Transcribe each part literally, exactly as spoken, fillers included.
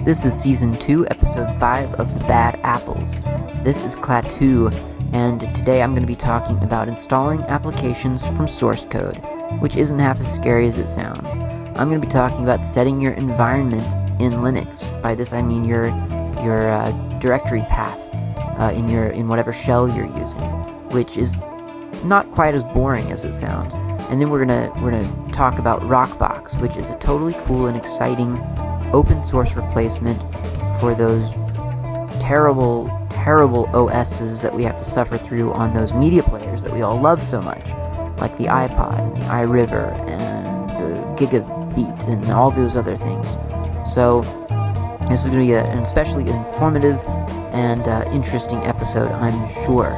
This is Season two, Episode five of The Bad Apples. This is Klaatu, and today I'm going to be talking about installing applications from source code, which isn't half as scary as it sounds. I'm going to be talking about setting your environment in Linux. By this I mean your your uh, directory path uh, in your in whatever shell you're using, which is not quite as boring as it sounds. And then we're gonna we're gonna talk about Rockbox, which is a totally cool and exciting open source replacement for those terrible, terrible O Ss that we have to suffer through on those media players that we all love so much, like the iPod, and the iRiver, and the Gigabeat, and all those other things. So this is going to be a, an especially informative and uh, interesting episode, I'm sure.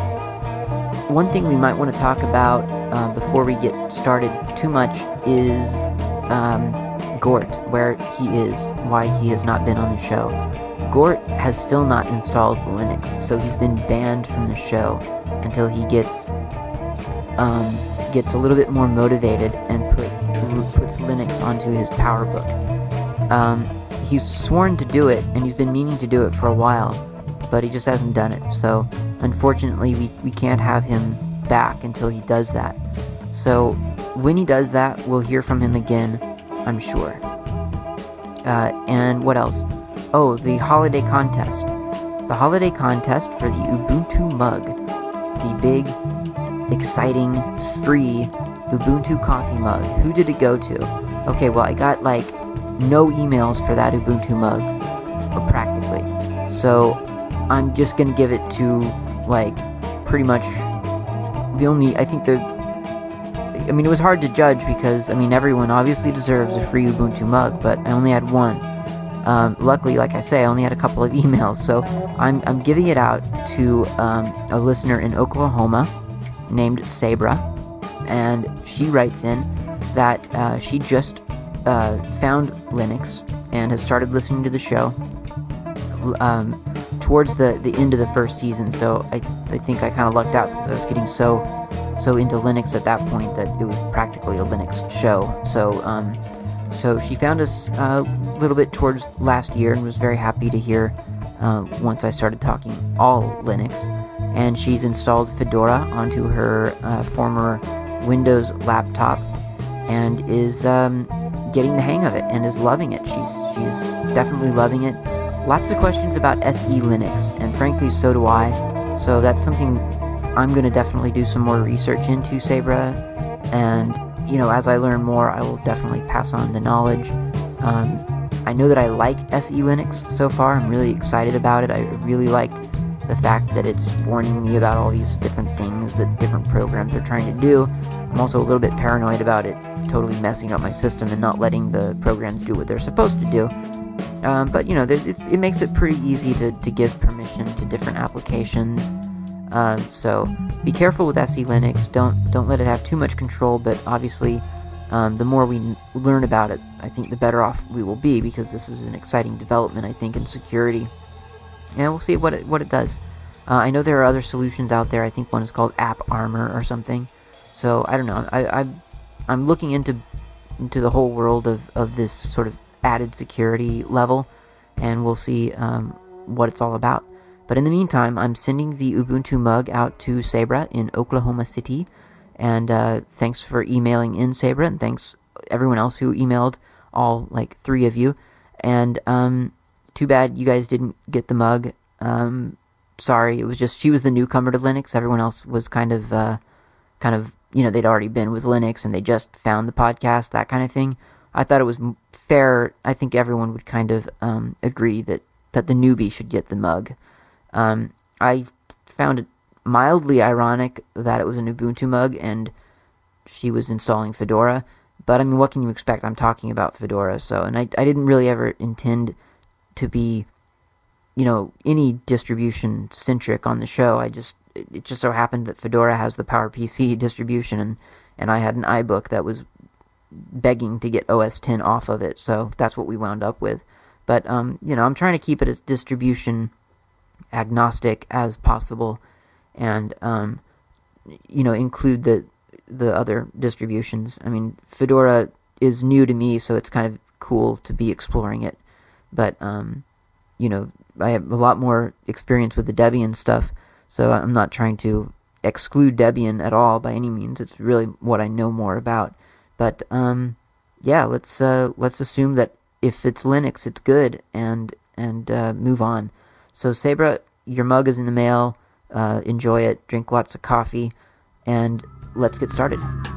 One thing we might want to talk about uh, before we get started too much is um, Gort, where he is, why he has not been on the show. Gort has still not installed Linux, so he's been banned from the show until he gets um, gets a little bit more motivated and put puts Linux onto his PowerBook. Um, he's sworn to do it, and he's been meaning to do it for a while, but he just hasn't done it. So unfortunately, we, we can't have him back until he does that. So when he does that, we'll hear from him again, I'm sure. Uh, and what else? Oh, the holiday contest. The holiday contest for the Ubuntu mug. The big, exciting, free Ubuntu coffee mug. Who did it go to? Okay, well, I got, like, no emails for that Ubuntu mug. Or practically. So I'm just gonna give it to, like, pretty much the only, I think the, I mean, it was hard to judge because, I mean, everyone obviously deserves a free Ubuntu mug, but I only had one. Um, luckily, like I say, I only had a couple of emails, so I'm I'm giving it out to um, a listener in Oklahoma named Sabra, and she writes in that uh, she just uh, found Linux and has started listening to the show um, towards the, the end of the first season, so I, I think I kind of lucked out because I was getting so so into Linux at that point that it was practically a Linux show. So um, so she found us a little bit towards last year and was very happy to hear uh, once I started talking all Linux. And she's installed Fedora onto her uh, former Windows laptop and is um, getting the hang of it and is loving it. She's she's definitely loving it. Lots of questions about S E Linux, and frankly, so do I. So that's something I'm going to definitely do some more research into, Sabra, and, you know, as I learn more, I will definitely pass on the knowledge. Um, I know that I like S E Linux so far. I'm really excited about it. I really like the fact that it's warning me about all these different things that different programs are trying to do. I'm also a little bit paranoid about it totally messing up my system and not letting the programs do what they're supposed to do. Um, but, you know, it, it makes it pretty easy to, to give permission to different applications. Um, so be careful with S E Linux. Don't don't let it have too much control. But obviously, um, the more we n- learn about it, I think the better off we will be, because this is an exciting development, I think, in security. And we'll see what it what it does. Uh, I know there are other solutions out there. I think one is called App Armor or something. So I don't know. I, I I'm looking into into the whole world of, of this sort of added security level, and we'll see um, what it's all about. But in the meantime, I'm sending the Ubuntu mug out to Sabra in Oklahoma City, and uh, thanks for emailing in, Sabra, and thanks everyone else who emailed, all like three of you. And um, too bad you guys didn't get the mug. Um, sorry, it was just she was the newcomer to Linux. Everyone else was kind of, uh, kind of, you know, they'd already been with Linux and they just found the podcast, that kind of thing. I thought it was fair. I think everyone would kind of um, agree that, that the newbie should get the mug. Um, I found it mildly ironic that it was an Ubuntu mug and she was installing Fedora, but I mean, what can you expect? I'm talking about Fedora, so, and I, I didn't really ever intend to be, you know, any distribution centric on the show. I just, it just so happened that Fedora has the PowerPC distribution, and, and I had an iBook that was begging to get O S ten off of it, so that's what we wound up with. But, um, you know, I'm trying to keep it as distribution agnostic as possible, and um, you know, include the the other distributions. I mean, Fedora is new to me, so it's kind of cool to be exploring it. but um, you know, I have a lot more experience with the Debian stuff, so I'm not trying to exclude Debian at all by any means. It's really what I know more about. But um, yeah, let's uh, let's assume that if it's Linux, it's good, and and uh, move on. So Sabra, your mug is in the mail. Uh, enjoy it. Drink lots of coffee, and let's get started.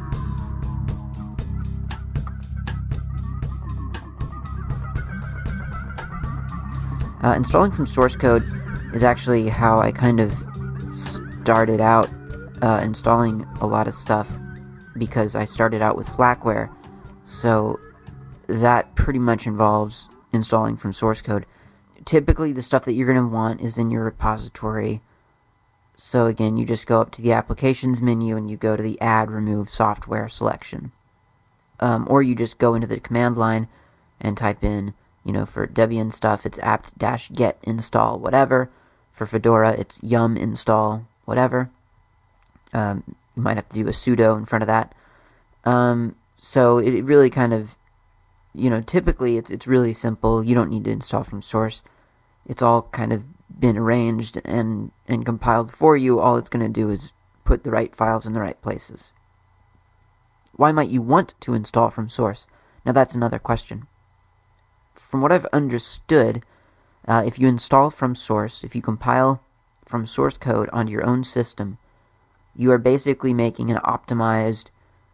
Uh, installing from source code is actually how I kind of started out uh, installing a lot of stuff, because I started out with Slackware, so that pretty much involves installing from source code. Typically, the stuff that you're going to want is in your repository. So again, you just go up to the Applications menu and you go to the Add Remove Software selection. Um, or you just go into the command line and type in, you know, for Debian stuff, it's apt-get install whatever. For Fedora, it's yum install whatever. Um, you might have to do a sudo in front of that. Um, so it really kind of, you know, typically it's it's really simple. You don't need to install from source. It's all kind of been arranged and, and compiled for you. All it's going to do is put the right files in the right places. Why might you want to install from source? Now that's another question. From what I've understood, uh, if you install from source, if you compile from source code onto your own system, you are basically making an optimized,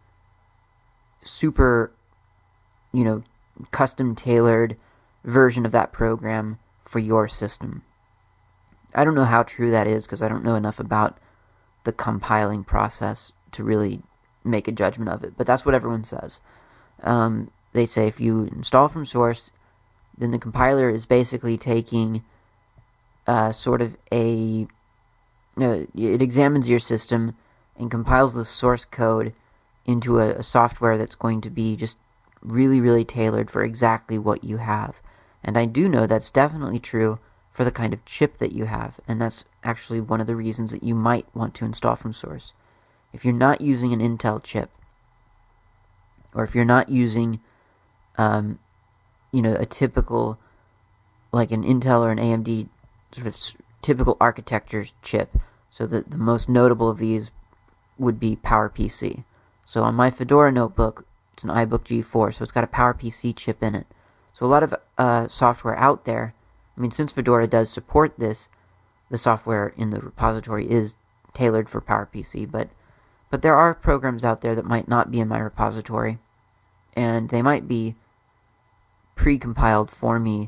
super, you know, custom-tailored version of that program for your system. I don't know how true that is, because I don't know enough about the compiling process to really make a judgment of it, but that's what everyone says. Um, they say if you install from source, then the compiler is basically taking uh, sort of a... Uh, it examines your system and compiles the source code into a, a software that's going to be just really, really tailored for exactly what you have. And I do know that's definitely true for the kind of chip that you have, and that's actually one of the reasons that you might want to install from source. If you're not using an Intel chip, or if you're not using, um, you know, a typical, like an Intel or an A M D sort of typical architecture chip, so that the most notable of these would be PowerPC. So on my Fedora notebook, it's an iBook G four, so it's got a PowerPC chip in it. So a lot of uh, software out there, I mean, since Fedora does support this, the software in the repository is tailored for PowerPC, but but there are programs out there that might not be in my repository, and they might be pre-compiled for me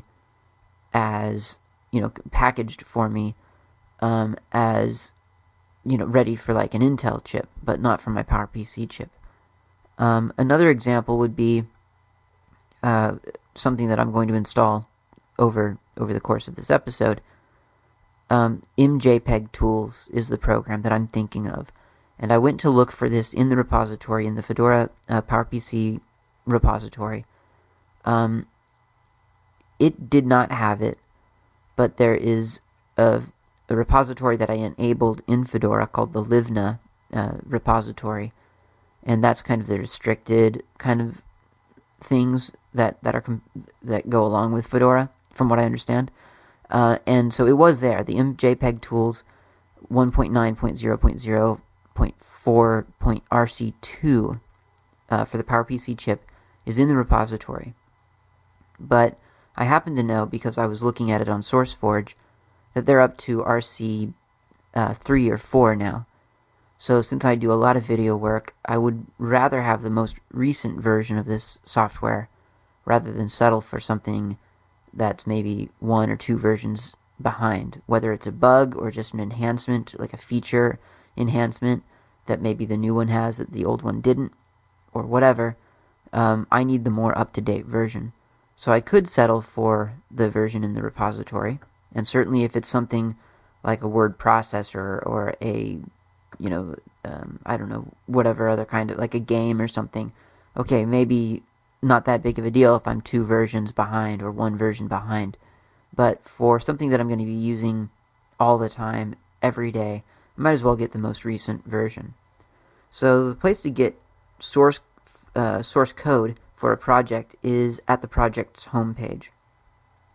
as, you know, packaged for me um, as, you know, ready for like an Intel chip, but not for my PowerPC chip. Um, another example would be uh, something that I'm going to install over over the course of this episode. Um, ImJPEG Tools is the program that I'm thinking of, and I went to look for this in the repository, in the Fedora uh, PowerPC repository. Um, it did not have it, but there is a, a repository that I enabled in Fedora called the Livna uh, repository, and that's kind of the restricted kind of things that that are com- that go along with Fedora, from what I understand. Uh, and so it was there. The ImJPEG Tools one point nine point zero point zero point four point R C two uh, for the PowerPC chip is in the repository. But I happen to know, because I was looking at it on SourceForge, that they're up to R C uh, three or four now. So since I do a lot of video work, I would rather have the most recent version of this software rather than settle for something that's maybe one or two versions behind, whether it's a bug or just an enhancement, like a feature enhancement that maybe the new one has that the old one didn't, or whatever. Um, I need the more up-to-date version. So I could settle for the version in the repository, and certainly if it's something like a word processor or a, you know, um, I don't know, whatever other kind of, like a game or something, okay, maybe not that big of a deal if I'm two versions behind or one version behind. But for something that I'm going to be using all the time, every day, I might as well get the most recent version. So the place to get source uh, source code for a project is at the project's homepage.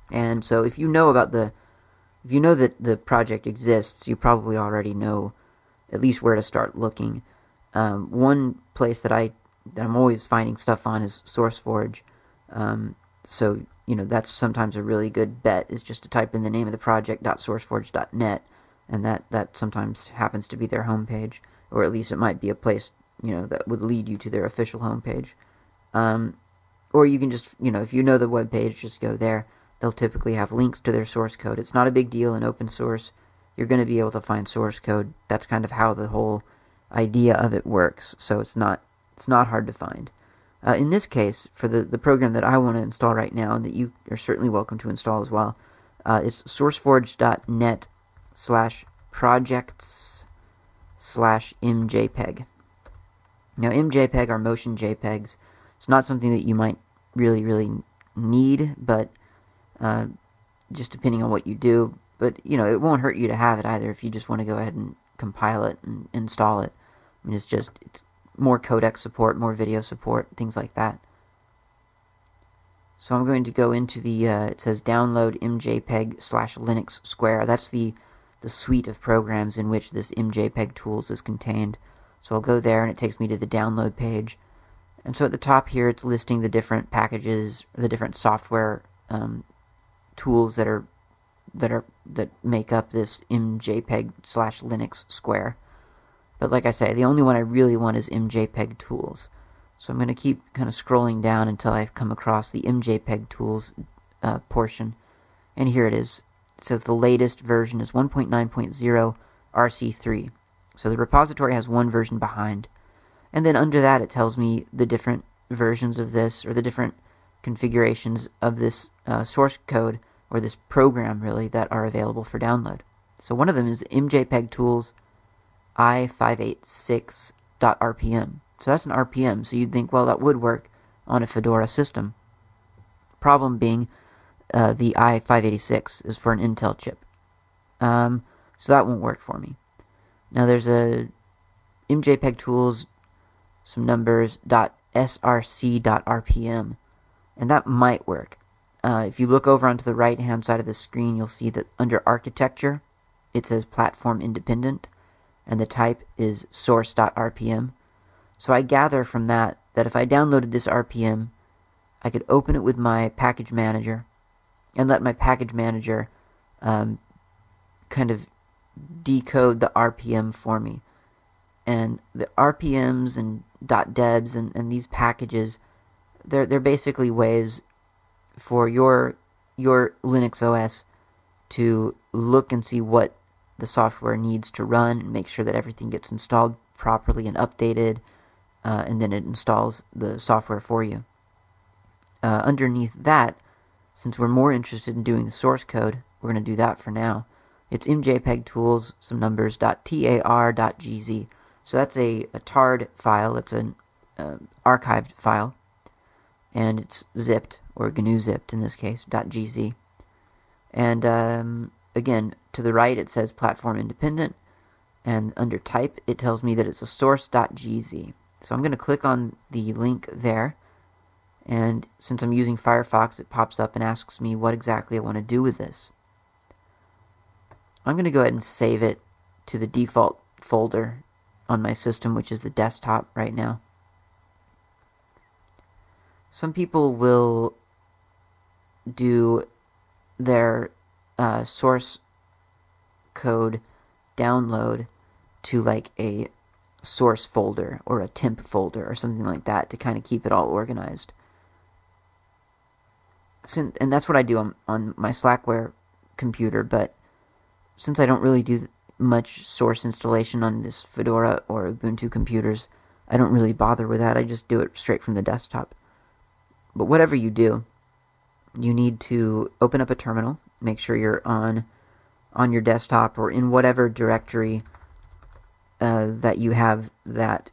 And so if you know about the, if you know that the project exists, you probably already know at least where to start looking. Um, one place that I that I'm always finding stuff on is SourceForge. Um, so you know that's sometimes a really good bet is just to type in the name of the project .sourceforge dot net, and that that sometimes happens to be their homepage, or at least it might be a place you know that would lead you to their official homepage. Um, or you can just you know if you know the web page, just go there. They'll typically have links to their source code. It's not a big deal in open source. You're going to be able to find source code. That's kind of how the whole idea of it works. So it's not it's not hard to find. Uh, in this case, for the, the program that I want to install right now, and that you are certainly welcome to install as well, uh, it's sourceforge dot net slash projects slash mjpeg. Now, mjpeg are motion JPEGs. It's not something that you might really, really need, but uh, just depending on what you do. But, you know, it won't hurt you to have it either if you just want to go ahead and compile it and install it. I mean, it's just it's more codec support, more video support, things like that. So I'm going to go into the, uh, it says download mjpeg slash Linux Square. That's the, the suite of programs in which this mjpeg tools is contained. So I'll go there and it takes me to the download page. And so at the top here it's listing the different packages, the different software um, tools that are that are that make up this mjpeg slash Linux Square. But like I say, the only one I really want is mjpeg tools. So I'm going to keep kind of scrolling down until I come across the mjpeg tools uh, portion. And here it is. It says the latest version is one point nine point zero R C three. So the repository has one version behind. And then under that it tells me the different versions of this, or the different configurations of this uh, source code, or this program really, that are available for download. So one of them is mjpeg tools i five eighty-six dot r p m. So that's an R P M, so you'd think, well, that would work on a Fedora system. Problem being, uh, the i five eighty-six is for an Intel chip. Um, so that won't work for me. Now there's a mjpeg tools, some numbers, .src.rpm, and that might work. Uh, if you look over onto the right hand side of the screen, you'll see that under architecture, it says platform independent, and the type is source.rpm. So I gather from that that if I downloaded this R P M, I could open it with my package manager and let my package manager um, kind of decode the R P M for me. And the R P Ms and .debs and, and these packages, they're they're basically ways for your your Linux O S to look and see what the software needs to run and make sure that everything gets installed properly and updated. Uh, and then it installs the software for you. Uh, underneath that, since we're more interested in doing the source code, we're going to do that for now. It's mjpeg tools, some numbers, .tar.gz. So that's a, a tard file, it's an uh, archived file, and it's zipped, or G N U zipped in this case, .gz. And um, again, to the right it says platform independent, and under type it tells me that it's a source.gz. So I'm going to click on the link there, and since I'm using Firefox, it pops up and asks me what exactly I want to do with this. I'm going to go ahead and save it to the default folder on my system, which is the desktop right now. Some people will do their uh, source code download to like a source folder or a temp folder or something like that to kind of keep it all organized. Since, and that's what I do on, on my Slackware computer, but since I don't really do much source installation on this Fedora or Ubuntu computers, I don't really bother with that. I just do it straight from the desktop. But whatever you do, you need to open up a terminal, make sure you're on on your desktop or in whatever directory uh, that you have that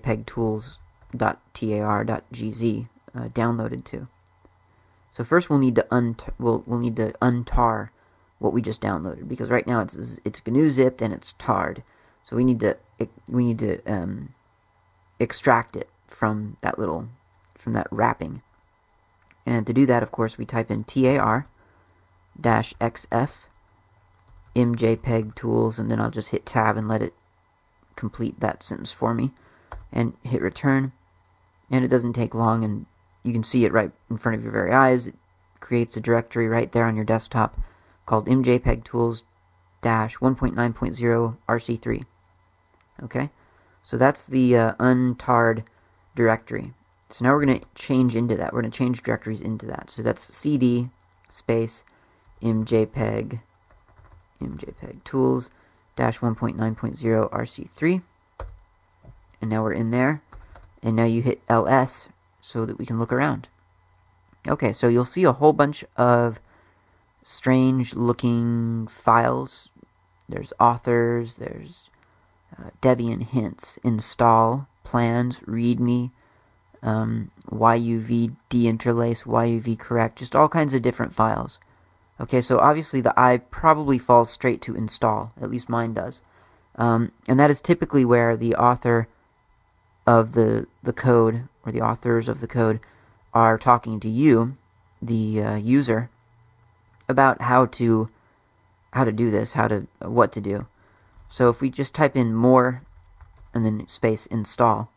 mjpegtools.tar.gz uh, downloaded to. So first we'll need to un we'll we'll need to untar what we just downloaded, because right now it's it's G N U zipped and it's tarred. So we need to we need to um, extract it from that little from that wrapping. And to do that, of course, we type in tar dash xf imjpeg tools, and then I'll just hit tab and let it complete that sentence for me, and hit return. And it doesn't take long, and you can see it right in front of your very eyes. It creates a directory right there on your desktop called imjpeg tools dash one point nine point zero R C three. Okay, so that's the uh, untarred directory. So now we're going to change into that. We're going to change directories into that. So that's cd space imjpeg imjpeg tools dash one point nine point zero R C three, and now we're in there. And now you hit L S so that we can look around. Okay, so you'll see a whole bunch of strange looking files. There's authors, there's uh, Debian hints, install, plans, readme, um, Y U V deinterlace, Y U V correct, just all kinds of different files. Okay, so obviously the eye probably falls straight to install, at least mine does. Um, and that is typically where the author of the, the code, or the authors of the code, are talking to you, the uh, user, about how to how to do this, how to what to do. So if we just type in more and then space install,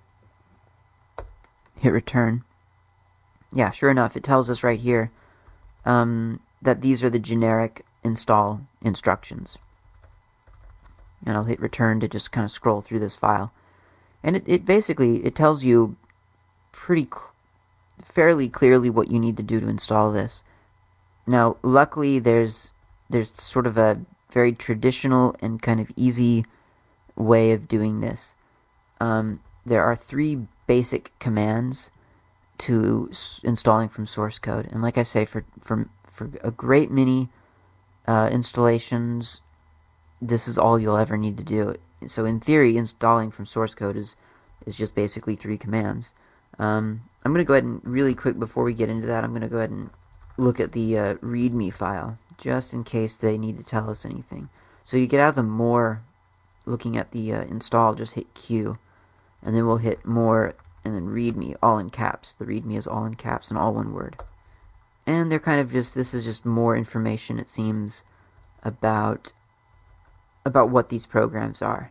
hit return, yeah, sure enough, it tells us right here um, that these are the generic install instructions. And I'll hit return to just kind of scroll through this file. And it, it basically, it tells you pretty cl- fairly clearly what you need to do to install this. Now, luckily, there's there's sort of a very traditional and kind of easy way of doing this. Um, there are three basic commands to s- installing from source code, and like I say, for for for a great many uh, installations, this is all you'll ever need to do. So in theory, installing from source code is is just basically three commands. Um, I'm going to go ahead and really quick, before we get into that, I'm going to go ahead and look at the uh, readme file, just in case they need to tell us anything. So you get out of the more, looking at the uh, install, just hit Q, and then we'll hit more, and then readme, all in caps. The readme is all in caps and all one word. And they're kind of just, this is just more information, it seems, about about what these programs are.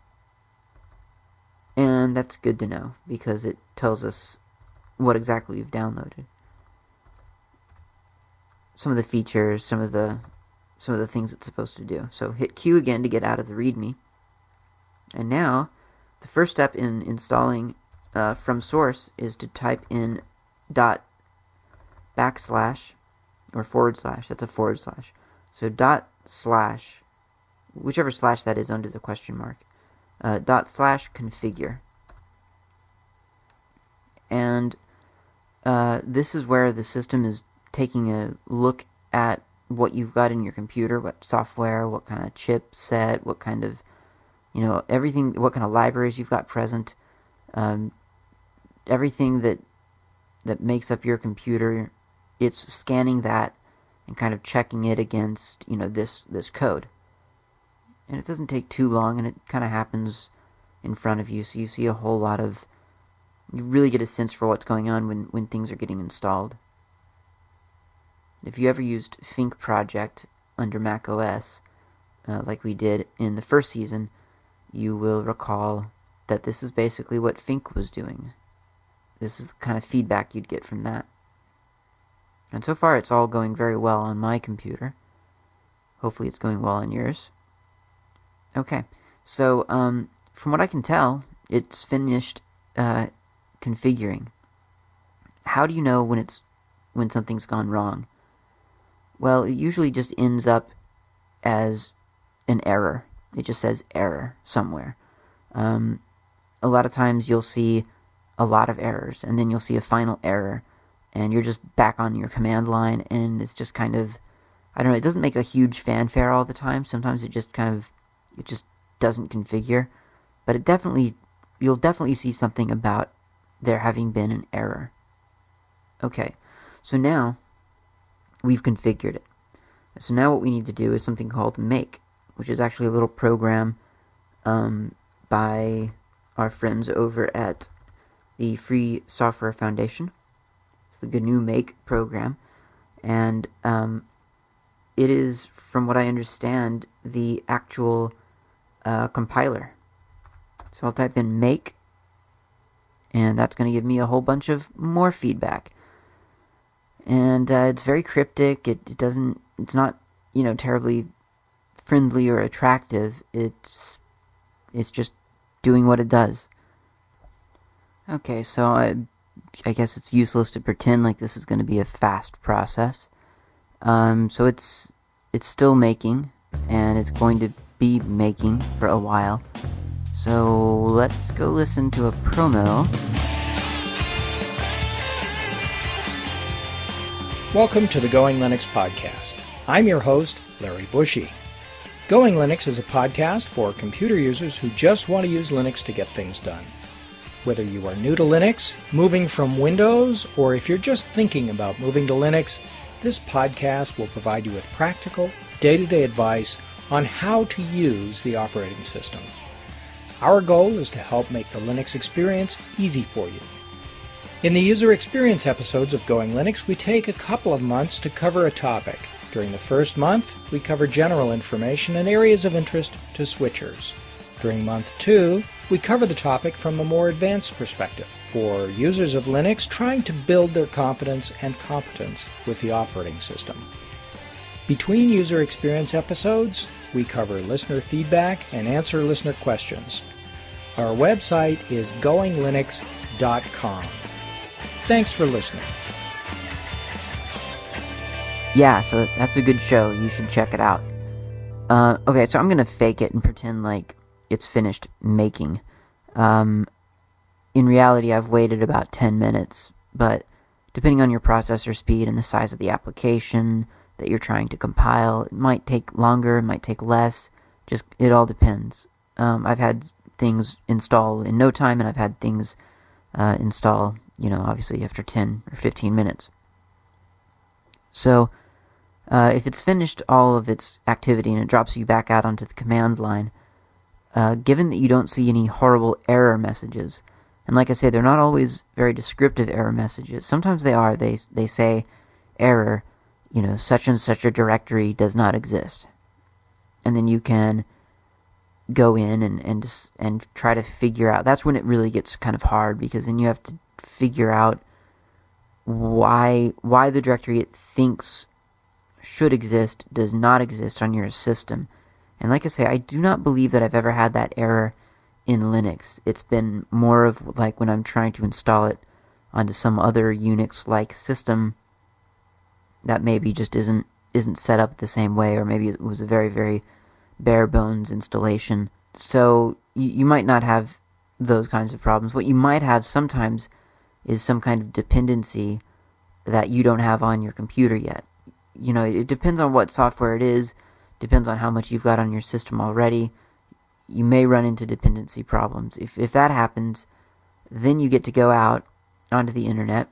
And that's good to know, because it tells us what exactly we've downloaded. Some of the features, some of the some of the things it's supposed to do. So hit Q again to get out of the README. And now, the first step in installing uh, from source is to type in dot backslash or forward slash. That's a forward slash. So dot slash, whichever slash that is under the question mark, uh, dot slash configure. And uh, this is where the system is taking a look at what you've got in your computer, what software, what kind of chipset, what kind of, you know, everything, what kind of libraries you've got present, um, everything that that makes up your computer. It's scanning that and kind of checking it against, you know, this this code. And it doesn't take too long, and it kind of happens in front of you, so you see a whole lot of, you really get a sense for what's going on when, when things are getting installed. If you ever used Fink Project under Mac O S, uh, like we did in the first season, you will recall that this is basically what Fink was doing. This is the kind of feedback you'd get from that. And so far it's all going very well on my computer. Hopefully it's going well on yours. Okay, so um, from what I can tell, it's finished uh, configuring. How do you know when it's when something's gone wrong? Well, it usually just ends up as an error. It just says error somewhere. Um, a lot of times you'll see a lot of errors, and then you'll see a final error, and you're just back on your command line, and it's just kind of, I don't know, it doesn't make a huge fanfare all the time. Sometimes it just kind of, it just doesn't configure, but it definitely, you'll definitely see something about there having been an error. Okay, so now we've configured it. So now what we need to do is something called make, which is actually a little program um, by our friends over at the Free Software Foundation. It's the G N U Make program, and um, it is, from what I understand, the actual uh, compiler. So I'll type in make, and that's going to give me a whole bunch of more feedback. And uh, it's very cryptic. It, it doesn't. It's not, you know, terribly friendly or attractive. It's it's just doing what it does. Okay, so I I guess it's useless to pretend like this is going to be a fast process. Um, so it's it's still making, and it's going to be making for a while. So let's go listen to a promo. Welcome to the Going Linux podcast. I'm your host, Larry Bushy. Going Linux is a podcast for computer users who just want to use Linux to get things done. Whether you are new to Linux, moving from Windows, or if you're just thinking about moving to Linux, this podcast will provide you with practical, day-to-day advice on how to use the operating system. Our goal is to help make the Linux experience easy for you. In the user experience episodes of Going Linux, we take a couple of months to cover a topic. During the first month, we cover general information and areas of interest to switchers. During month two, we cover the topic from a more advanced perspective for users of Linux trying to build their confidence and competence with the operating system. Between user experience episodes, we cover listener feedback and answer listener questions. Our website is going linux dot com. Thanks for listening. Yeah, so that's a good show. You should check it out. Uh, okay, so I'm going to fake it and pretend like it's finished making. Um, in reality, I've waited about ten minutes, but depending on your processor speed and the size of the application that you're trying to compile, it might take longer, it might take less. Just, it all depends. Um, I've had things install in no time, and I've had things uh, install, you know, obviously after ten or fifteen minutes. So, uh, if it's finished all of its activity and it drops you back out onto the command line, uh, given that you don't see any horrible error messages, and like I say, they're not always very descriptive error messages. Sometimes they are. They they say, error, you know, such and such a directory does not exist. And then you can go in and, and, and try to figure out. That's when it really gets kind of hard, because then you have to figure out why why the directory it thinks should exist does not exist on your system. And like I say, I do not believe that I've ever had that error in Linux. It's been more of like when I'm trying to install it onto some other Unix-like system that maybe just isn't isn't set up the same way, or maybe it was a very, very bare bones installation. So you, you might not have those kinds of problems. What you might have sometimes is some kind of dependency that you don't have on your computer yet. You know, it depends on what software it is, depends on how much you've got on your system already. You may run into dependency problems. If if that happens, then you get to go out onto the internet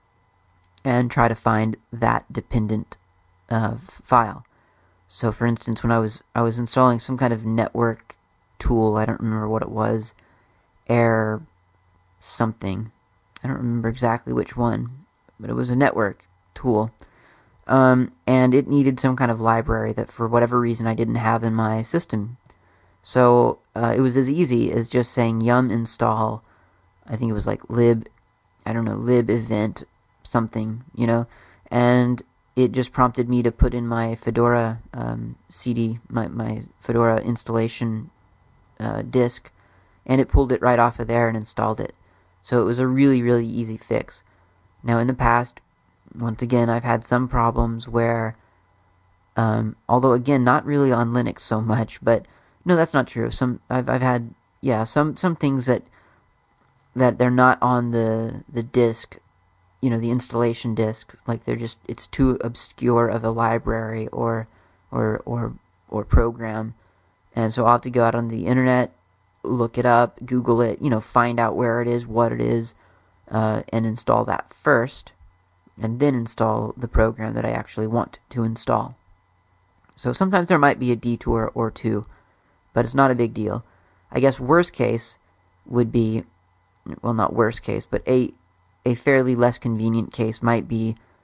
and try to find that dependent uh, file. So, for instance, when I was I was installing some kind of network tool, I don't remember what it was, Air something. I don't remember exactly which one, but it was a network tool. Um, and it needed some kind of library that, for whatever reason, I didn't have in my system. So uh, it was as easy as just saying yum install, I think it was like lib, I don't know, lib event something, you know, and it just prompted me to put in my Fedora um, C D, my, my Fedora installation uh, disk, and it pulled it right off of there and installed it. So it was a really, really easy fix. Now, in the past, once again, I've had some problems where, um, although again, not really on Linux so much, but no, that's not true. Some I've I've had yeah some some things that that they're not on the the disk, you know, the installation disk. Like they're just it's too obscure of a library or or or or program, and so I'll have to go out on the internet, look it up, Google it, you know, find out where it is, what it is, uh, and install that first, and then install the program that I actually want to install. So sometimes there might be a detour or two, but it's not a big deal. I guess worst case would be, well, not worst case, but a a fairly less convenient case might be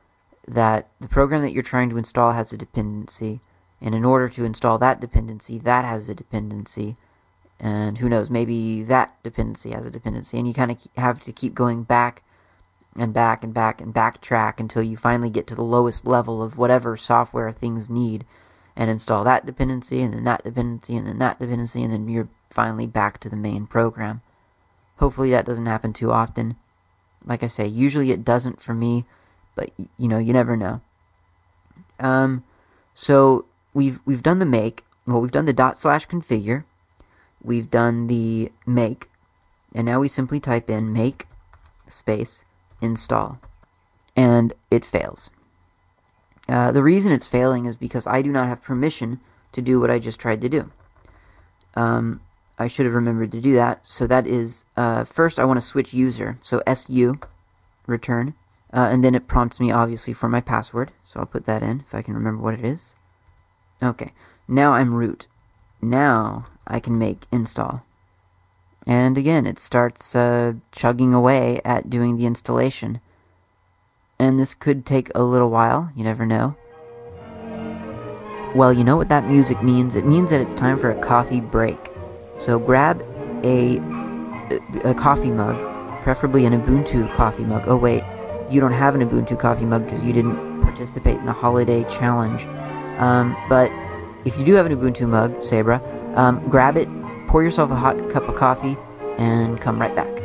that the program that you're trying to install has a dependency, and in order to install that dependency, that has a dependency, and who knows, maybe that dependency has a dependency, and you kind of have to keep going back and back and back and backtrack until you finally get to the lowest level of whatever software things need, and install that dependency, and then that dependency, and then that dependency, and then you're finally back to the main program. Hopefully that doesn't happen too often. Like I say, usually it doesn't for me, but you know, you never know. Um, so we've we've done the make. Well, we've done the dot slash configure. We've done the make, and now we simply type in make space install, and it fails. Uh, the reason it's failing is because I do not have permission to do what I just tried to do. Um, I should have remembered to do that. So that is, uh, first I want to switch user. So su return, uh, and then it prompts me obviously for my password. So I'll put that in if I can remember what it is. Okay, now I'm root. Now I can make install. And again, it starts uh, chugging away at doing the installation. And this could take a little while, you never know. Well, you know what that music means? It means that it's time for a coffee break. So grab a, a coffee mug, preferably an Ubuntu coffee mug. Oh wait, you don't have an Ubuntu coffee mug because you didn't participate in the holiday challenge. Um, but if you do have an Ubuntu mug, Sabra, um, grab it, pour yourself a hot cup of coffee, and come right back.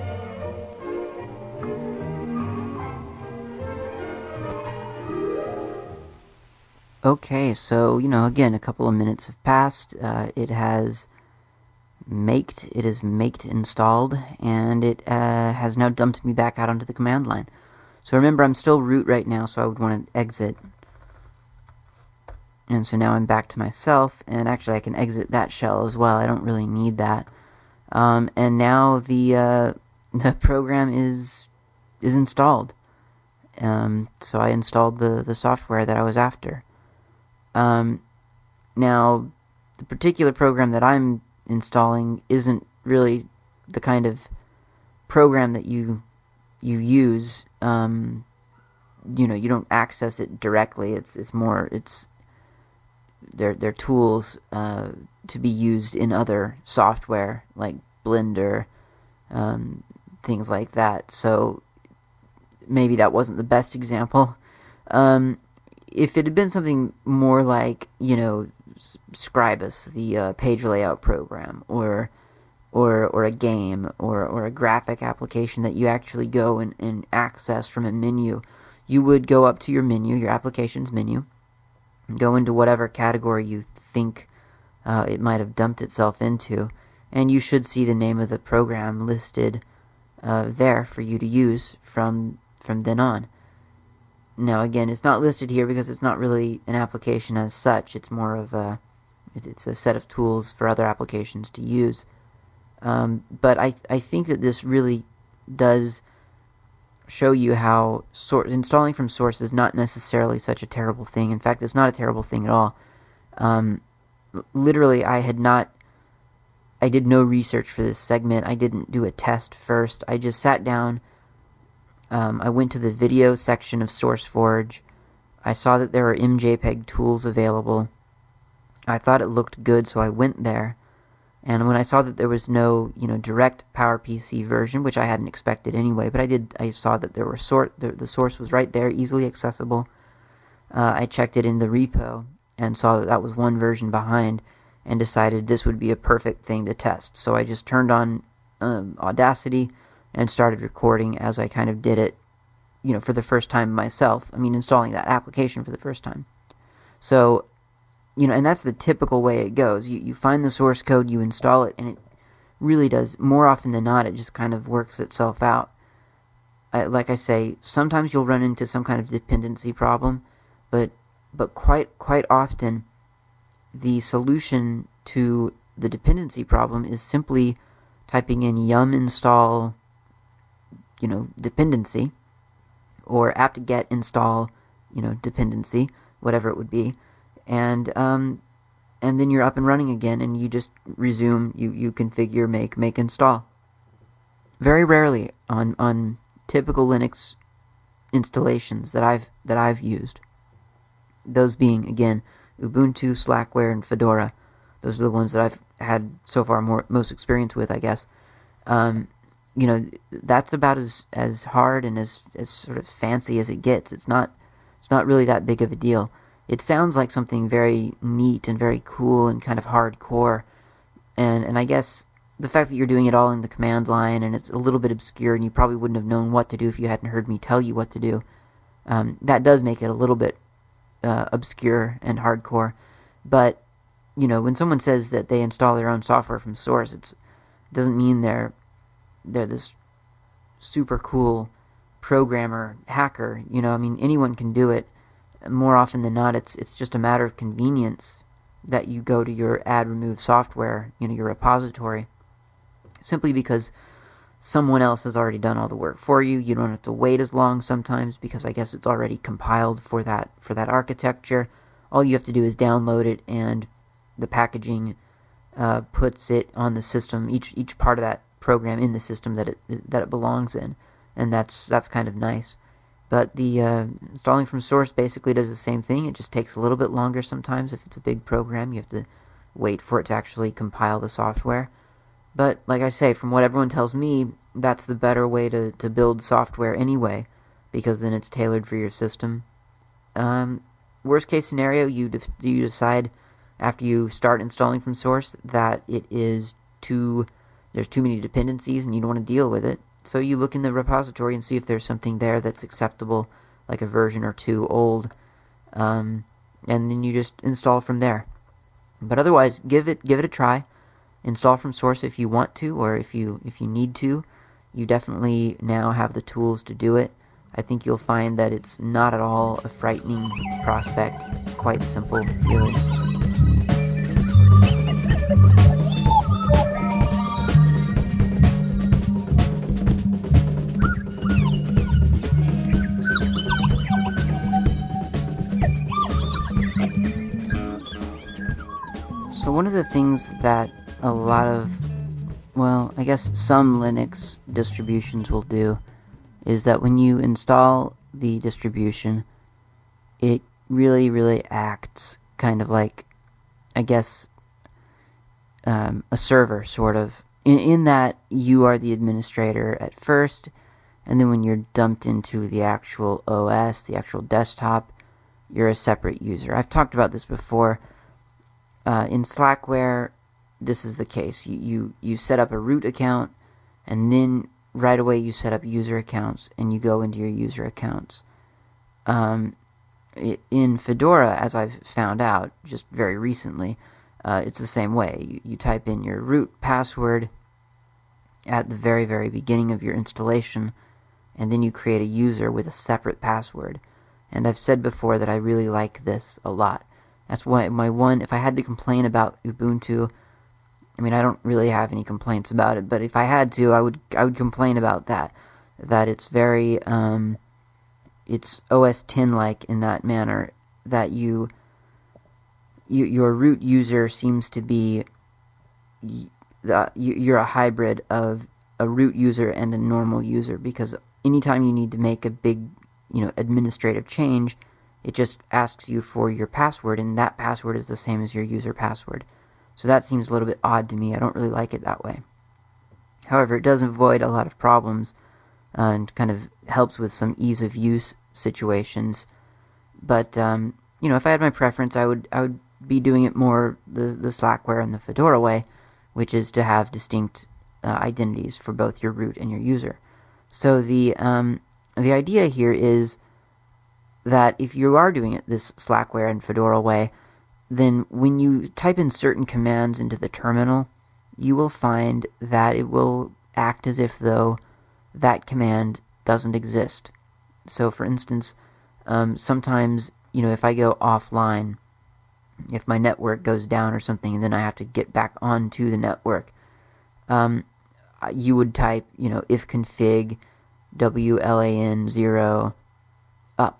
Okay, so, you know, again, a couple of minutes have passed. Uh, it has maked, it is maked installed, and it uh, has now dumped me back out onto the command line. So remember, I'm still root right now, so I would want to exit. And so now I'm back to myself, and actually I can exit that shell as well. I don't really need that. Um, and now the uh, the program is is installed. Um, so I installed the, the software that I was after. Um, now, the particular program that I'm installing isn't really the kind of program that you you use. Um, you know, you don't access it directly. It's it's more it's they're they're tools uh, to be used in other software like Blender, um, things like that. So maybe that wasn't the best example. Um, if it had been something more like, you know, Scribus, the uh, page layout program, or or or a game, or, or a graphic application that you actually go and, and access from a menu, you would go up to your menu, your applications menu, go into whatever category you think uh, it might have dumped itself into, and you should see the name of the program listed uh, there for you to use from from then on. Now, again, it's not listed here because it's not really an application as such. It's more of a, it's a set of tools for other applications to use. Um, but I, I think that this really does show you how sor- installing from source is not necessarily such a terrible thing. In fact, it's not a terrible thing at all. Um, literally, I had not, I did no research for this segment. I didn't do a test first. I just sat down. Um, I went to the video section of SourceForge. I saw that there were M J P E G tools available. I thought it looked good, so I went there. And when I saw that there was no, you know, direct PowerPC version, which I hadn't expected anyway, but I did, I saw that there were sort, the, the source was right there, easily accessible. Uh, I checked it in the repo and saw that that was one version behind, and decided this would be a perfect thing to test. So I just turned on um, Audacity and started recording as I kind of did it, you know, for the first time myself. I mean, installing that application for the first time. So, you know, and that's the typical way it goes. You you find the source code, you install it, and it really does, more often than not, it just kind of works itself out. I, like I say, sometimes you'll run into some kind of dependency problem, but but quite quite often the solution to the dependency problem is simply typing in yum install, you know, dependency, or apt-get install, you know, dependency, whatever it would be, and um, and then you're up and running again, and you just resume, you, you configure, make, make install. Very rarely on on typical Linux installations that I've that I've used. Those being again Ubuntu, Slackware, and Fedora. Those are the ones that I've had so far more most experience with, I guess. Um, you know, that's about as, as hard and as, as sort of fancy as it gets. It's not it's not really that big of a deal. It sounds like something very neat and very cool and kind of hardcore. And and I guess the fact that you're doing it all in the command line and it's a little bit obscure and you probably wouldn't have known what to do if you hadn't heard me tell you what to do, um, that does make it a little bit uh, obscure and hardcore. But, you know, when someone says that they install their own software from source, it's, it doesn't mean they're they're this super cool programmer hacker. You know, I mean, anyone can do it. More often than not, it's it's just a matter of convenience that you go to your add remove software, you know, your repository, simply because someone else has already done all the work for you. You don't have to wait as long sometimes because I guess it's already compiled for that for that architecture. All you have to do is download it, and the packaging uh, puts it on the system. Each each part of that program in the system that it that it belongs in, and that's that's kind of nice. But the uh, installing from source basically does the same thing. It just takes a little bit longer sometimes. If it's a big program, you have to wait for it to actually compile the software. But like I say, from what everyone tells me, that's the better way to, to build software anyway, because then it's tailored for your system. Um, worst case scenario, you de- you decide after you start installing from source that it is too there's too many dependencies and you don't want to deal with it. So you look in the repository and see if there's something there that's acceptable, like a version or two old, um, and then you just install from there. But otherwise, give it give it a try. Install from source if you want to, or if you if you need to. You definitely now have the tools to do it. I think you'll find that it's not at all a frightening prospect. It's quite simple, really. So one of the things that a lot of, well, I guess some Linux distributions will do is that when you install the distribution, it really, really acts kind of like, I guess, um, a server, sort of. In, in that you are the administrator at first, and then when you're dumped into the actual O S, the actual desktop, you're a separate user. I've talked about this before. Uh, in Slackware, this is the case. You, you you set up a root account, and then right away you set up user accounts, and you go into your user accounts. Um, in Fedora, as I've found out just very recently, uh, it's the same way. You, you type in your root password at the very, very beginning of your installation, and then you create a user with a separate password. And I've said before that I really like this a lot. That's why my one, if I had to complain about Ubuntu, I mean, I don't really have any complaints about it, but if I had to, I would I would complain about that. That it's very, um, it's O S ten-like in that manner, that you, you your root user seems to be, uh, you're a hybrid of a root user and a normal user, because anytime you need to make a big, you know, administrative change, it just asks you for your password, and that password is the same as your user password. So that seems a little bit odd to me. I don't really like it that way. However, it does avoid a lot of problems, uh, and kind of helps with some ease of use situations. But um, you know, if I had my preference, I would I would be doing it more the the Slackware and the Fedora way, which is to have distinct uh, identities for both your root and your user. So the um, the idea here is that if you are doing it this Slackware and Fedora way, then when you type in certain commands into the terminal, you will find that it will act as if though that command doesn't exist. So for instance, um, sometimes, you know, if I go offline, if my network goes down or something, and then I have to get back onto the network, um, you would type, you know, if config wlan zero up,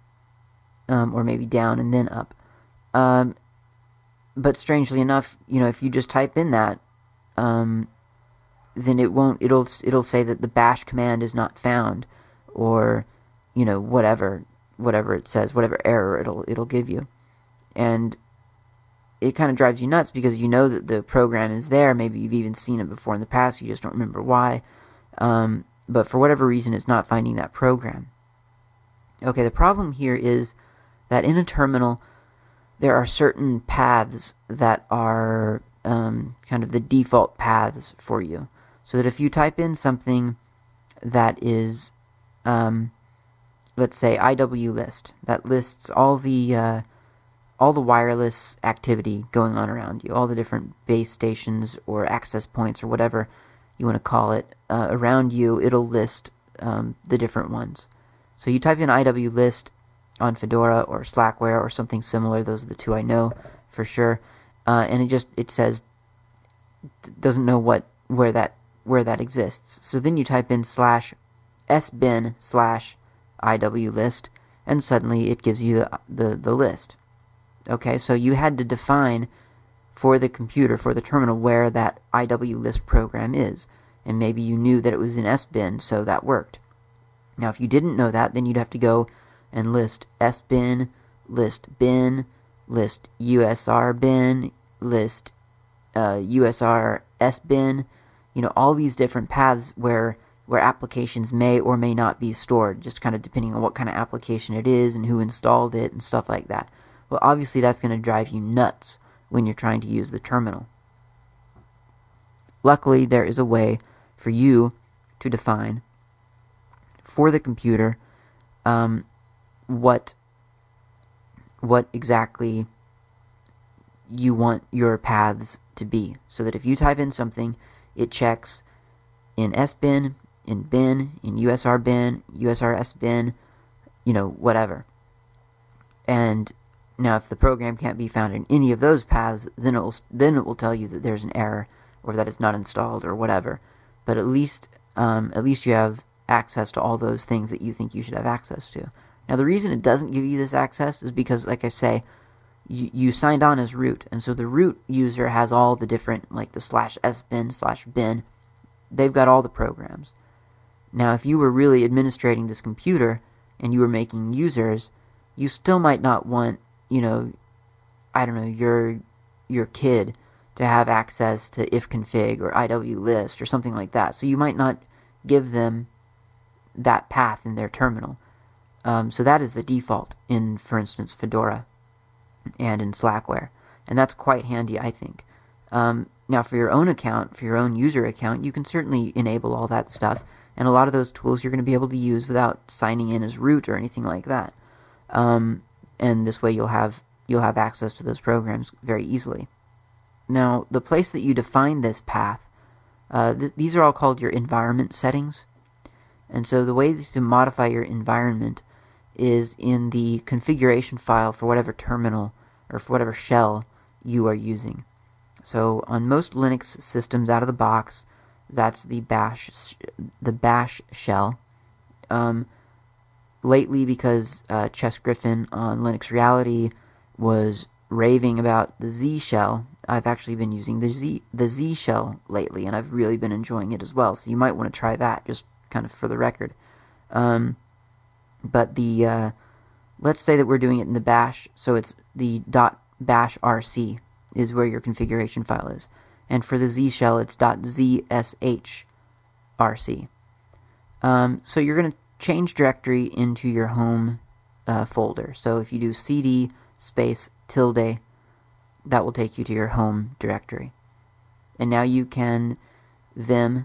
um, or maybe down and then up. Um, but strangely enough, you know, if you just type in that, um, then it won't. It'll it'll say that the bash command is not found, or you know, whatever, whatever it says, whatever error it'll it'll give you. And it kind of drives you nuts because you know that the program is there. Maybe you've even seen it before in the past. You just don't remember why. Um, but for whatever reason, it's not finding that program. Okay, the problem here is that in a terminal, there are certain paths that are um, kind of the default paths for you. So that if you type in something that is, um, let's say, I W list, that lists all the uh, all the wireless activity going on around you, all the different base stations or access points or whatever you want to call it uh, around you, it'll list um, the different ones. So you type in I W list on Fedora or Slackware or something similar. Those are the two I know for sure. Uh, and it just it says doesn't know what where that where that exists. So then you type in slash sbin slash I W list, and suddenly it gives you the the, the list. Okay, so you had to define for the computer, for the terminal, where that I W list program is. And maybe you knew that it was in sbin, so that worked. Now, if you didn't know that, then you'd have to go and list sbin, list bin, list usr bin, list uh, usr sbin, you know, all these different paths where where applications may or may not be stored, just kind of depending on what kind of application it is and who installed it and stuff like that. Well, obviously that's going to drive you nuts when you're trying to use the terminal. Luckily, there is a way for you to define for the computer um, what what exactly you want your paths to be. So that if you type in something, it checks in sbin, in bin, in usr bin, usr sbin, you know, whatever. And now, if the program can't be found in any of those paths, then it will then it will tell you that there's an error or that it's not installed or whatever. But at least um, at least you have access to all those things that you think you should have access to. Now, the reason it doesn't give you this access is because, like I say, you, you signed on as root, and so the root user has all the different, like the slash sbin slash bin. They've got all the programs. Now, if you were really administrating this computer and you were making users, you still might not want, you know, I don't know, your your kid to have access to ifconfig or I W list or something like that. So you might not give them that path in their terminal. Um, so that is the default in, for instance, Fedora and in Slackware. And that's quite handy, I think. Um, now, for your own account, for your own user account, you can certainly enable all that stuff. And a lot of those tools you're going to be able to use without signing in as root or anything like that. Um, and this way you'll have you'll have access to those programs very easily. Now, the place that you define this path, uh, th- these are all called your environment settings. And so the way to modify your environment is in the configuration file for whatever terminal or for whatever shell you are using. So on most Linux systems out of the box, that's the bash the bash shell. Um, lately, because uh, Chess Griffin on Linux Reality was raving about the Z shell, I've actually been using the Z the Z shell lately, and I've really been enjoying it as well. So you might want to try that, just kind of for the record. Um, but the uh, let's say that we're doing it in the bash, so it's the .bash rc is where your configuration file is, and for the Z shell, it's .zsh rc. Um, so you're going to change directory into your home uh, folder. So if you do cd space tilde, that will take you to your home directory. And now you can vim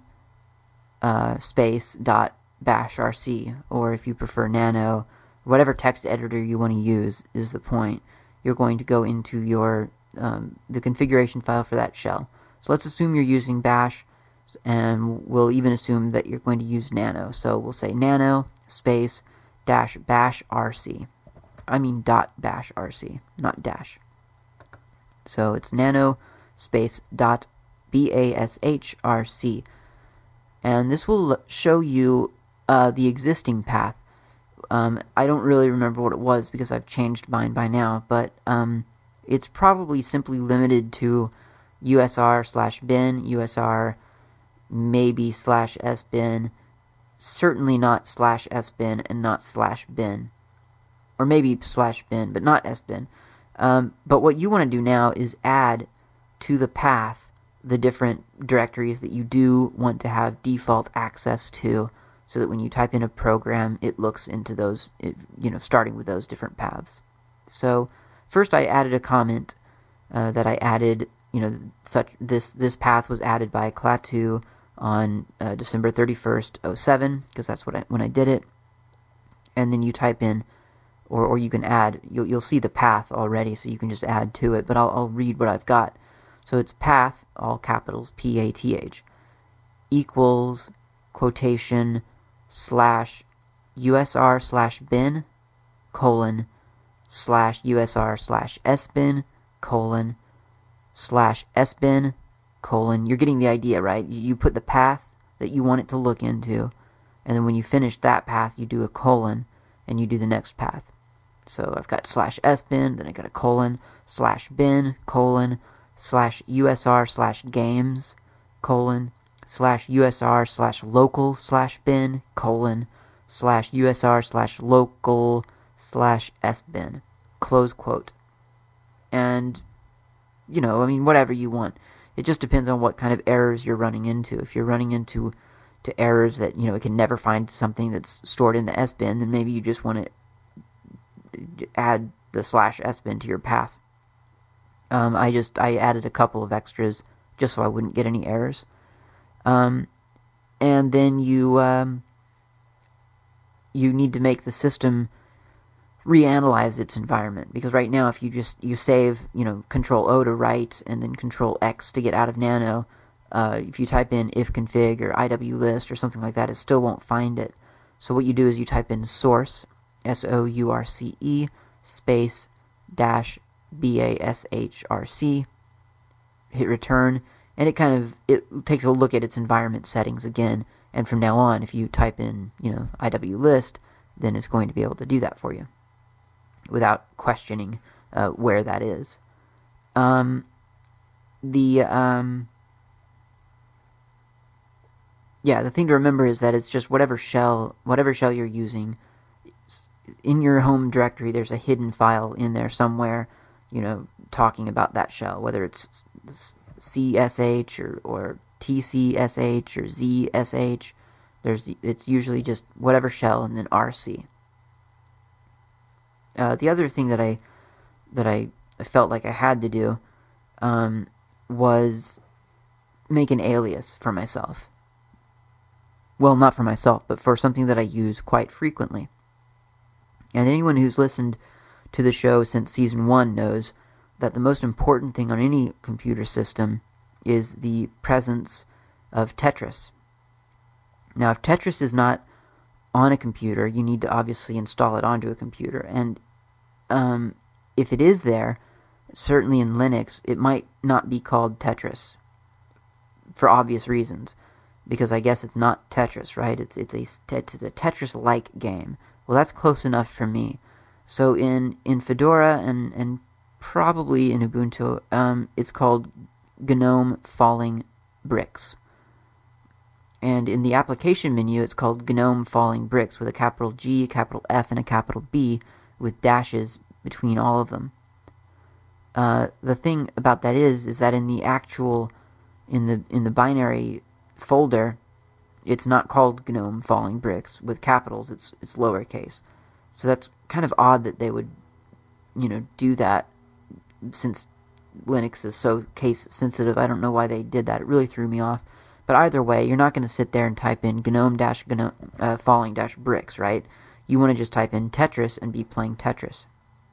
uh, space dot bash rc, or if you prefer nano, whatever text editor you want to use is the point. You're going to go into your um, the configuration file for that shell. So let's assume you're using bash, and we'll even assume that you're going to use nano. So we'll say nano space dash bash rc. I mean dot bash rc, not dash. So it's nano space dot bash rc. And this will show you uh, the existing path. Um, I don't really remember what it was because I've changed mine by now, but um, it's probably simply limited to usr slash bin, usr maybe slash sbin, certainly not slash sbin and not slash bin. Or maybe slash bin, but not sbin. Um, but what you want to do now is add to the path the different directories that you do want to have default access to, so that when you type in a program, it looks into those, you know, starting with those different paths. So first I added a comment uh, that I added, you know, such this this path was added by Klaatu on uh, December thirty-first, oh seven, because that's what I, when I did it. And then you type in, or or you can add, you'll you'll see the path already, so you can just add to it. But I'll I'll read what I've got. So it's path, all capitals, P A T H, equals quotation slash U S R slash bin colon slash U S R slash sbin colon slash sbin colon. You're getting the idea, right? You put the path that you want it to look into, and then when you finish that path, you do a colon, and you do the next path. So I've got slash sbin, then I got a colon, slash bin, colon, slash usr slash games, colon, slash usr slash local slash bin, colon, slash usr slash local slash sbin, close quote. And, you know, I mean, whatever you want. It just depends on what kind of errors you're running into. If you're running into to errors that, you know, it can never find something that's stored in the sbin, then maybe you just want to add the slash sbin to your path. Um, I just I added a couple of extras just so I wouldn't get any errors. Um, and then you um, you need to make the system reanalyze its environment, because right now if you just you save, you know, Control O to write and then Control X to get out of Nano, uh, if you type in ifconfig or iwlist or something like that, it still won't find it. So what you do is you type in source, S O U R C E, space dash B A S H R C, hit return, and it kind of it takes a look at its environment settings again, and from now on if you type in, you know, iwlist, then it's going to be able to do that for you without questioning uh, where that is. Um, the um, yeah, the thing to remember is that it's just whatever shell, whatever shell you're using. In your home directory, there's a hidden file in there somewhere, you know, talking about that shell, whether it's C S H or, or T C S H or Z S H. There's it's usually just whatever shell and then R C. Uh, the other thing that I that I, I felt like I had to do um, was make an alias for myself. Well, not for myself, but for something that I use quite frequently. And anyone who's listened to the show since season one knows that the most important thing on any computer system is the presence of Tetris. Now, if Tetris is not on a computer, you need to obviously install it onto a computer. And um, if it is there, certainly in Linux, it might not be called Tetris for obvious reasons, because I guess it's not Tetris, right? It's it's a it's a Tetris-like game. Well, that's close enough for me. So in in Fedora and and probably in Ubuntu, um, it's called GNOME Falling Bricks. And in the application menu, it's called GNOME Falling Bricks with a capital G, a capital F, and a capital B with dashes between all of them. Uh, the thing about that is, is that in the actual, in the in the binary folder, it's not called GNOME Falling Bricks with capitals. It's it's lowercase. So that's kind of odd that they would, you know, do that, since Linux is so case sensitive. I don't know why they did that. It really threw me off. But either way, you're not going to sit there and type in GNOME dash GNOME uh, Falling dash Bricks, right? You want to just type in Tetris and be playing Tetris.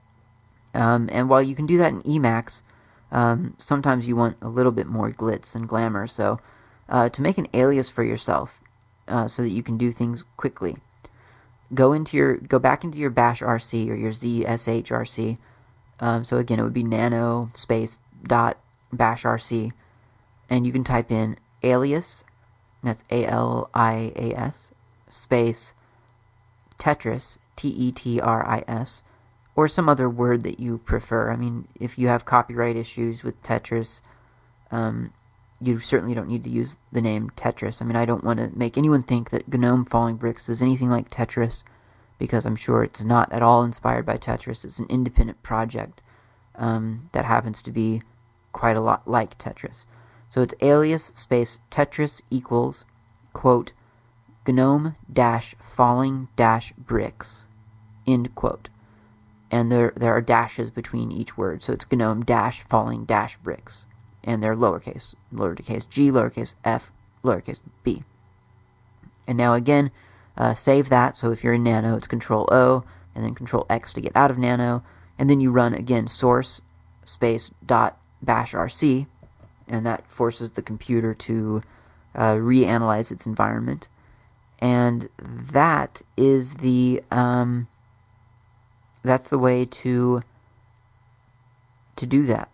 Um, and while you can do that in Emacs, um, sometimes you want a little bit more glitz and glamour. So uh, to make an alias for yourself, uh, so that you can do things quickly, go into your go back into your bash R C or your Z S H R C. Um, so again, it would be nano space dot bash R C, and you can type in alias, that's A L I A S, space Tetris, T E T R I S, or some other word that you prefer. I mean, if you have copyright issues with Tetris, um, you certainly don't need to use the name Tetris. I mean, I don't want to make anyone think that GNOME Falling Bricks is anything like Tetris, because I'm sure it's not at all inspired by Tetris. It's an independent project um, that happens to be quite a lot like Tetris. So it's alias space Tetris equals, quote, GNOME dash falling dash bricks, end quote. And there there are dashes between each word, so it's GNOME dash falling dash bricks. And they're lowercase, lowercase g, lowercase f, lowercase b. And now again, uh, save that. So if you're in Nano, it's Control O, and then Control X to get out of Nano. And then you run, again, source space dot bash rc, and that forces the computer to uh, reanalyze its environment. And that is the um, that's the way to to do that,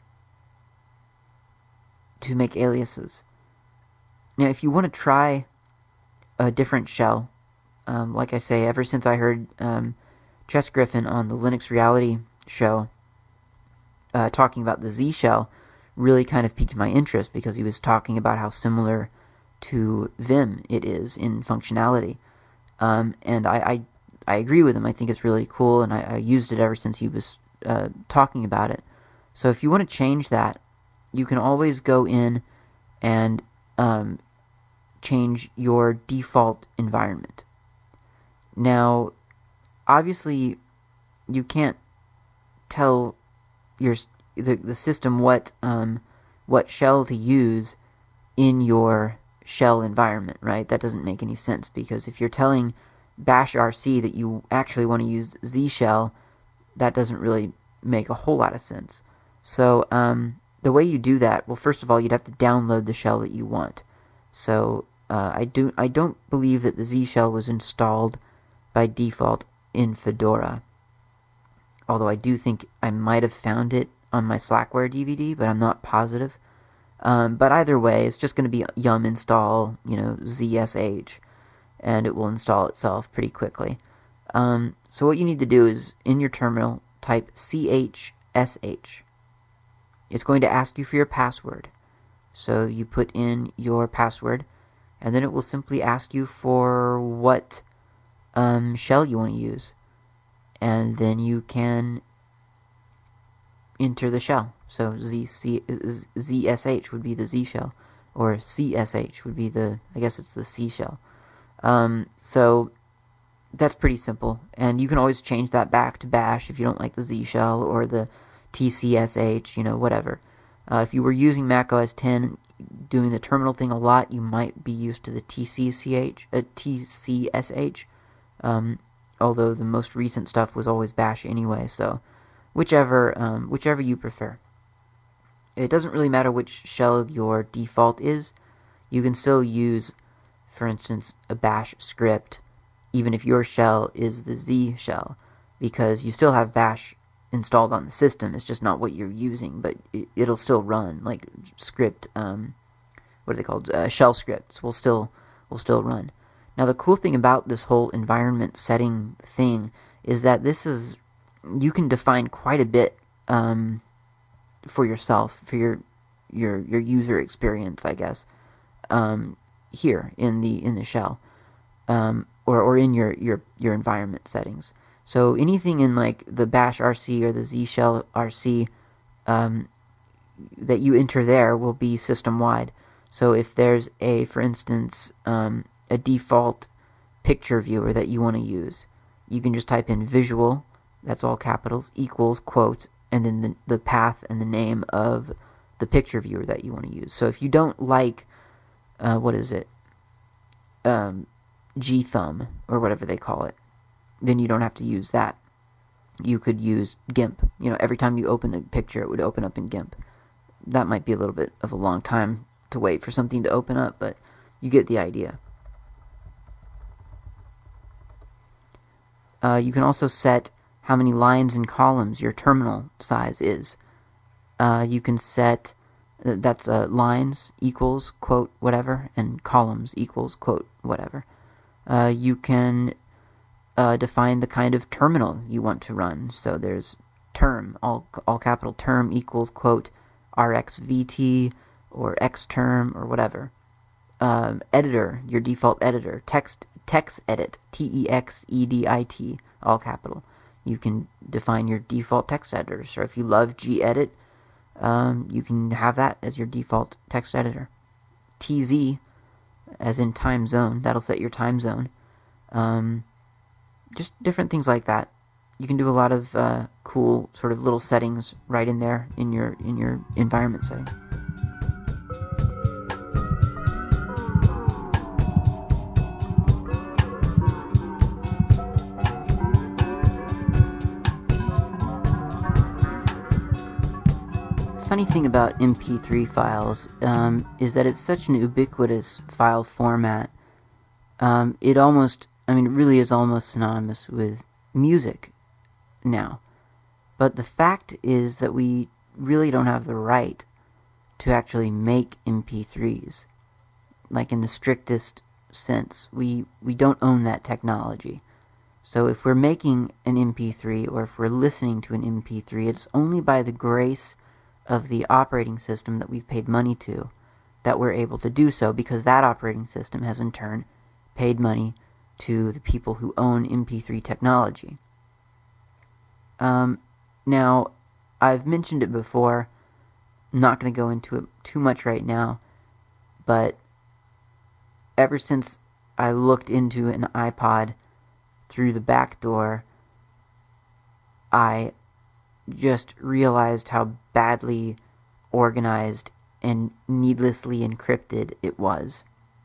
to make aliases. Now, if you want to try a different shell, um, like I say, ever since I heard um, Chess Griffin on the Linux Reality show uh, talking about the Z shell, really kind of piqued my interest because he was talking about how similar to Vim it is in functionality. Um, and I, I I agree with him. I think it's really cool, and I, I used it ever since he was uh, talking about it. So if you want to change that, you can always go in and um, change your default environment. Now, obviously, you can't tell your the, the system what um, what shell to use in your shell environment, right? That doesn't make any sense, because if you're telling bash rc that you actually want to use Z shell, that doesn't really make a whole lot of sense. So um, the way you do that, well, first of all, you'd have to download the shell that you want. So uh, I do I don't believe that the Z shell was installed by default in Fedora, although I do think I might have found it on my Slackware D V D, but I'm not positive. Um, but either way, it's just going to be yum install, you know, Z S H, and it will install itself pretty quickly. Um, so what you need to do is, in your terminal, type C H S H. It's going to ask you for your password. So you put in your password, and then it will simply ask you for what um, shell you want to use. And then you can enter the shell. So Z C, Z S H would be the Z shell, or C S H would be the, I guess it's the C shell. Um, so that's pretty simple, and you can always change that back to bash if you don't like the Z shell or the T C S H, you know, whatever. Uh, if you were using Mac O S ten, doing the terminal thing a lot, you might be used to the T C C H, uh, T C S H, um, although the most recent stuff was always bash anyway, so whichever, um, whichever you prefer. It doesn't really matter which shell your default is. You can still use, for instance, a bash script, even if your shell is the Z shell, because you still have bash installed on the system. It's just not what you're using, but it, it'll still run. Like script, um, what are they called? Uh, shell scripts will still will still run. Now the cool thing about this whole environment setting thing is that this is, you can define quite a bit um, for yourself, for your your your user experience, I guess, um, here in the in the shell. Um, or, or in your, your, your environment settings. So anything in like the bash R C or the Z shell R C um, that you enter there will be system wide. So if there's a, for instance, um, a default picture viewer that you want to use, you can just type in visual, that's all capitals, equals, quote, and then the, the path and the name of the picture viewer that you want to use. So if you don't like, uh, what is it? Um, G-Thumb, or whatever they call it, then you don't have to use that. You could use GIMP. You know, every time you open a picture, it would open up in GIMP. That might be a little bit of a long time to wait for something to open up, but you get the idea. Uh, you can also set how many lines and columns your terminal size is. Uh, you can set, uh, that's uh, lines equals, quote, whatever, and columns equals, quote, whatever. Uh, you can uh, define the kind of terminal you want to run. So there's term, all all capital term equals, quote, R X V T, or Xterm or whatever. Um, editor, your default editor, text TextEdit, T E X E D I T, all capital. You can define your default text editor. So if you love gedit, um, you can have that as your default text editor. T Z, as in time zone, that'll set your time zone. Um, just different things like that. You can do a lot of uh, cool sort of little settings right in there in your in your environment setting. Funny thing about M P three files um, is that it's such an ubiquitous file format. Um, it almost, I mean, it really is almost synonymous with music now. But the fact is that we really don't have the right to actually make M P threes, like in the strictest sense. We we don't own that technology. So if we're making an M P three or if we're listening to an M P three, it's only by the grace of the operating system that we've paid money to that we're able to do so, because that operating system has in turn paid money to the people who own M P three technology. Um, now, I've mentioned it before. I'm not going to go into it too much right now, but ever since I looked into an iPod through the back door, I just realized how badly organized and needlessly encrypted it was.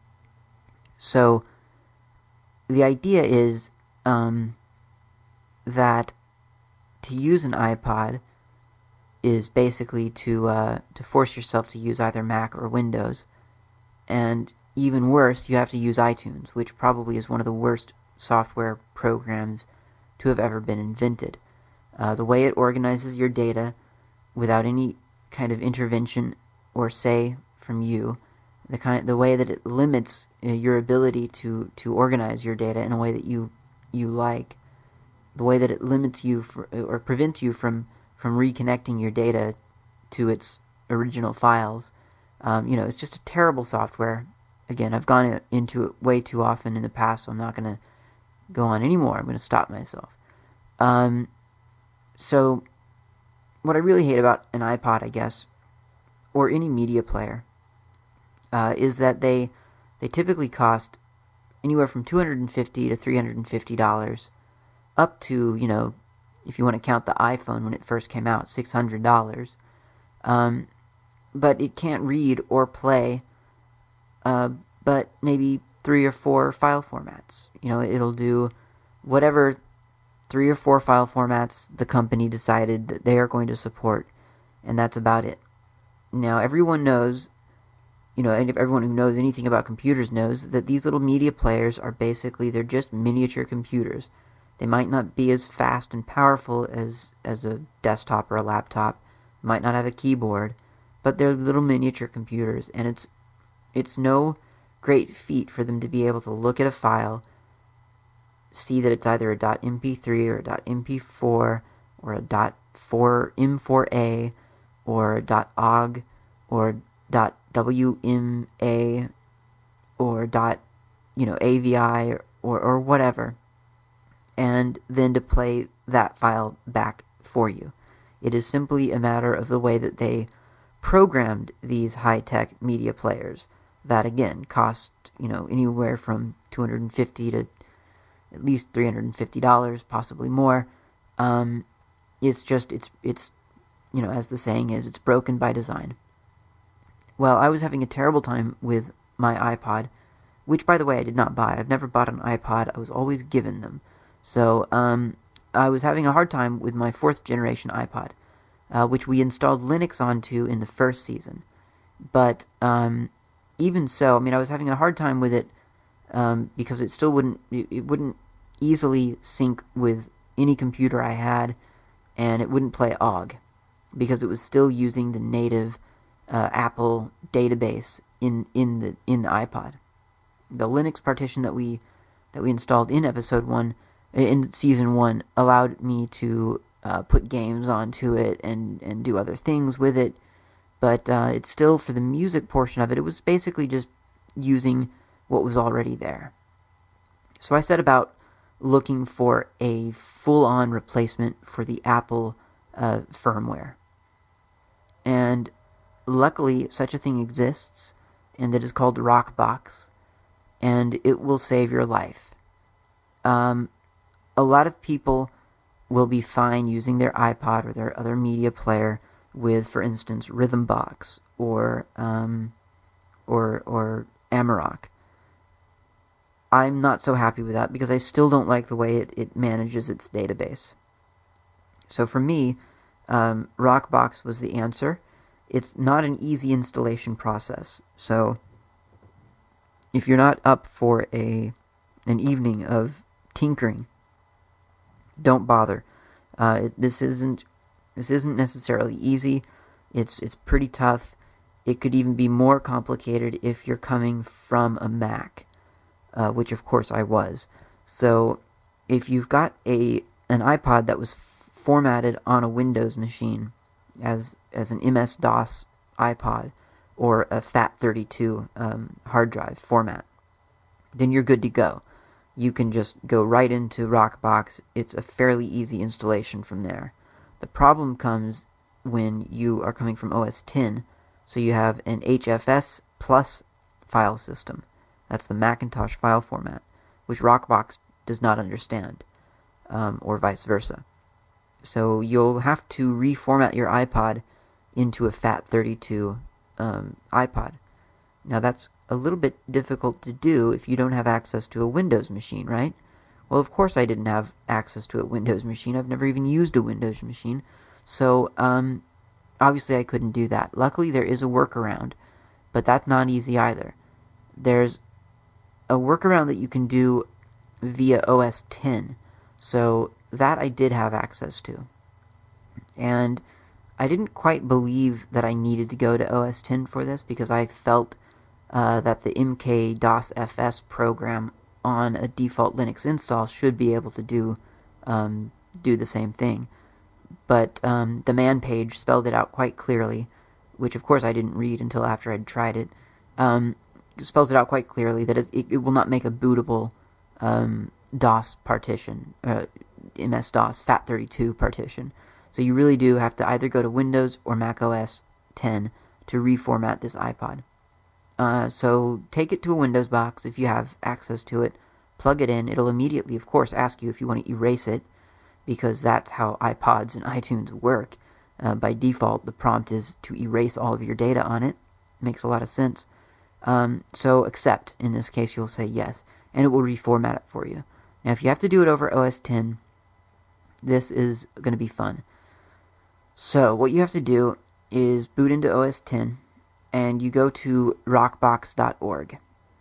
So the idea is um, that to use an iPod is basically to uh, to force yourself to use either Mac or Windows, and even worse, you have to use iTunes, which probably is one of the worst software programs to have ever been invented. Uh, the way it organizes your data without any kind of intervention or say from you, the kind, the way that it limits uh, your ability to, to organize your data in a way that you you like, the way that it limits you for, or prevents you from from reconnecting your data to its original files. Um, you know, it's just a terrible software. Again, I've gone into it way too often in the past, so I'm not going to go on anymore. I'm going to stop myself. Um, so, what I really hate about an iPod, I guess, or any media player, uh, is that they they typically cost anywhere from two hundred fifty dollars to three hundred fifty dollars, up to, you know, if you want to count the iPhone when it first came out, six hundred dollars. Um, but it can't read or play, uh, but maybe three or four file formats. You know, it'll do whatever three or four file formats the company decided that they are going to support, and that's about it. Now, everyone knows, you know, and everyone who knows anything about computers knows that these little media players are basically, they're just miniature computers. They might not be as fast and powerful as, as a desktop or a laptop, might not have a keyboard, but they're little miniature computers, and it's it's no great feat for them to be able to look at a file, see that it's either a .m p three or a .m p four or a .m four a or a .ogg or .wma or you know .avi or, or whatever, and then to play that file back for you. It is simply a matter of the way that they programmed these high-tech media players that, again, cost, you know, anywhere from two hundred fifty dollars to at least three hundred fifty dollars, possibly more. Um, it's just, it's, it's, you know, as the saying is, it's broken by design. Well, I was having a terrible time with my iPod, which, by the way, I did not buy. I've never bought an iPod. I was always given them. So, um, I was having a hard time with my fourth generation iPod, uh, which we installed Linux onto in the first season. But um, even so, I mean, I was having a hard time with it um, because it still wouldn't it, it wouldn't easily sync with any computer I had, and it wouldn't play ogg because it was still using the native uh, Apple database in in the in the iPod. The Linux partition that we that we installed in episode one in season one allowed me to uh, put games onto it and and do other things with it. but uh, it's still, for the music portion of it, it was basically just using what was already there. So I set about looking for a full-on replacement for the Apple uh, firmware. And luckily, such a thing exists, and it is called Rockbox, and it will save your life. Um, a lot of people will be fine using their iPod or their other media player with, for instance, Rhythmbox or um, or or Amarok. I'm not so happy with that because I still don't like the way it, it manages its database. So for me, um, Rockbox was the answer. It's not an easy installation process. So if you're not up for a an evening of tinkering, don't bother. Uh, it, this isn't this isn't necessarily easy. It's it's pretty tough. It could even be more complicated if you're coming from a Mac, uh, which of course I was. So if you've got a an iPod that was f- formatted on a Windows machine as as an M S DOS iPod or a FAT thirty-two um, hard drive format, then you're good to go. You can just go right into Rockbox. It's a fairly easy installation from there. The problem comes when you are coming from O S ten, so you have an H F S plus file system. That's the Macintosh file format, which Rockbox does not understand, um, or vice versa. So you'll have to reformat your iPod into a FAT thirty-two um, iPod. Now that's a little bit difficult to do if you don't have access to a Windows machine, right? Well, of course I didn't have access to a Windows machine. I've never even used a Windows machine. So, um, obviously I couldn't do that. Luckily there is a workaround, but that's not easy either. There's a workaround that you can do via O S ten. So that I did have access to. And I didn't quite believe that I needed to go to O S ten for this because I felt uh, that the M K DOS F S program on a default Linux install should be able to do um, do the same thing. But um, the man page spelled it out quite clearly, which of course I didn't read until after I'd tried it. Um, it spells it out quite clearly that it, it, it will not make a bootable um, DOS partition, uh, M S DOS FAT thirty-two partition. So you really do have to either go to Windows or Mac O S ten to reformat this iPod. Uh, so take it to a Windows box if you have access to it. Plug it in. It'll immediately, of course, ask you if you want to erase it, because that's how iPods and iTunes work. Uh, by default, the prompt is to erase all of your data on it. Makes a lot of sense. Um, so accept. In this case, you'll say yes, and it will reformat it for you. Now, if you have to do it over O S ten, this is going to be fun. So what you have to do is boot into O S ten, and you go to rockbox dot org.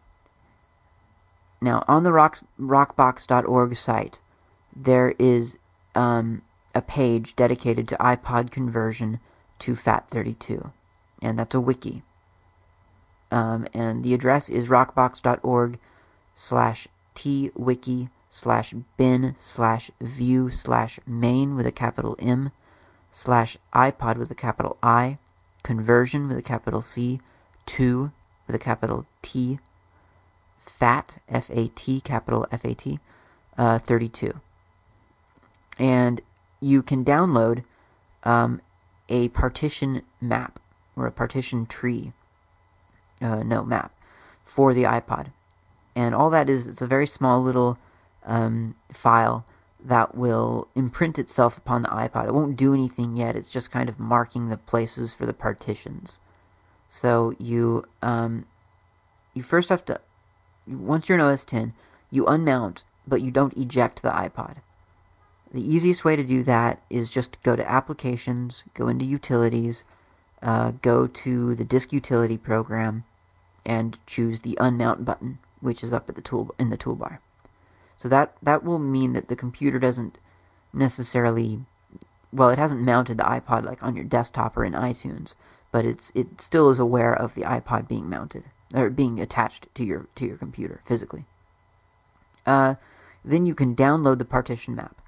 Now, on the rock, rockbox dot org site, there is um, a page dedicated to iPod conversion to FAT thirty-two, and that's a wiki. Um, and the address is rockbox dot org slash twiki slash bin slash view slash main with a capital M slash iPod with a capital I, conversion with a capital C, to with a capital T, FAT, F A T, capital F A T, uh, thirty-two. And you can download um, a partition map, or a partition tree, uh, no, map, for the iPod. And all that is, it's a very small little um, file that will imprint itself upon the iPod. It won't do anything yet. It's just kind of marking the places for the partitions. So you um, you first have to, once you're in O S ten, you unmount, but you don't eject the iPod. The easiest way to do that is just go to Applications, go into Utilities, uh, go to the Disk Utility program, and choose the Unmount button, which is up at the tool in the toolbar. So that, that will mean that the computer doesn't necessarily, well, it hasn't mounted the iPod like on your desktop or in iTunes, but it's it still is aware of the iPod being mounted or being attached to your to your computer physically. Uh, then you can download the partition map,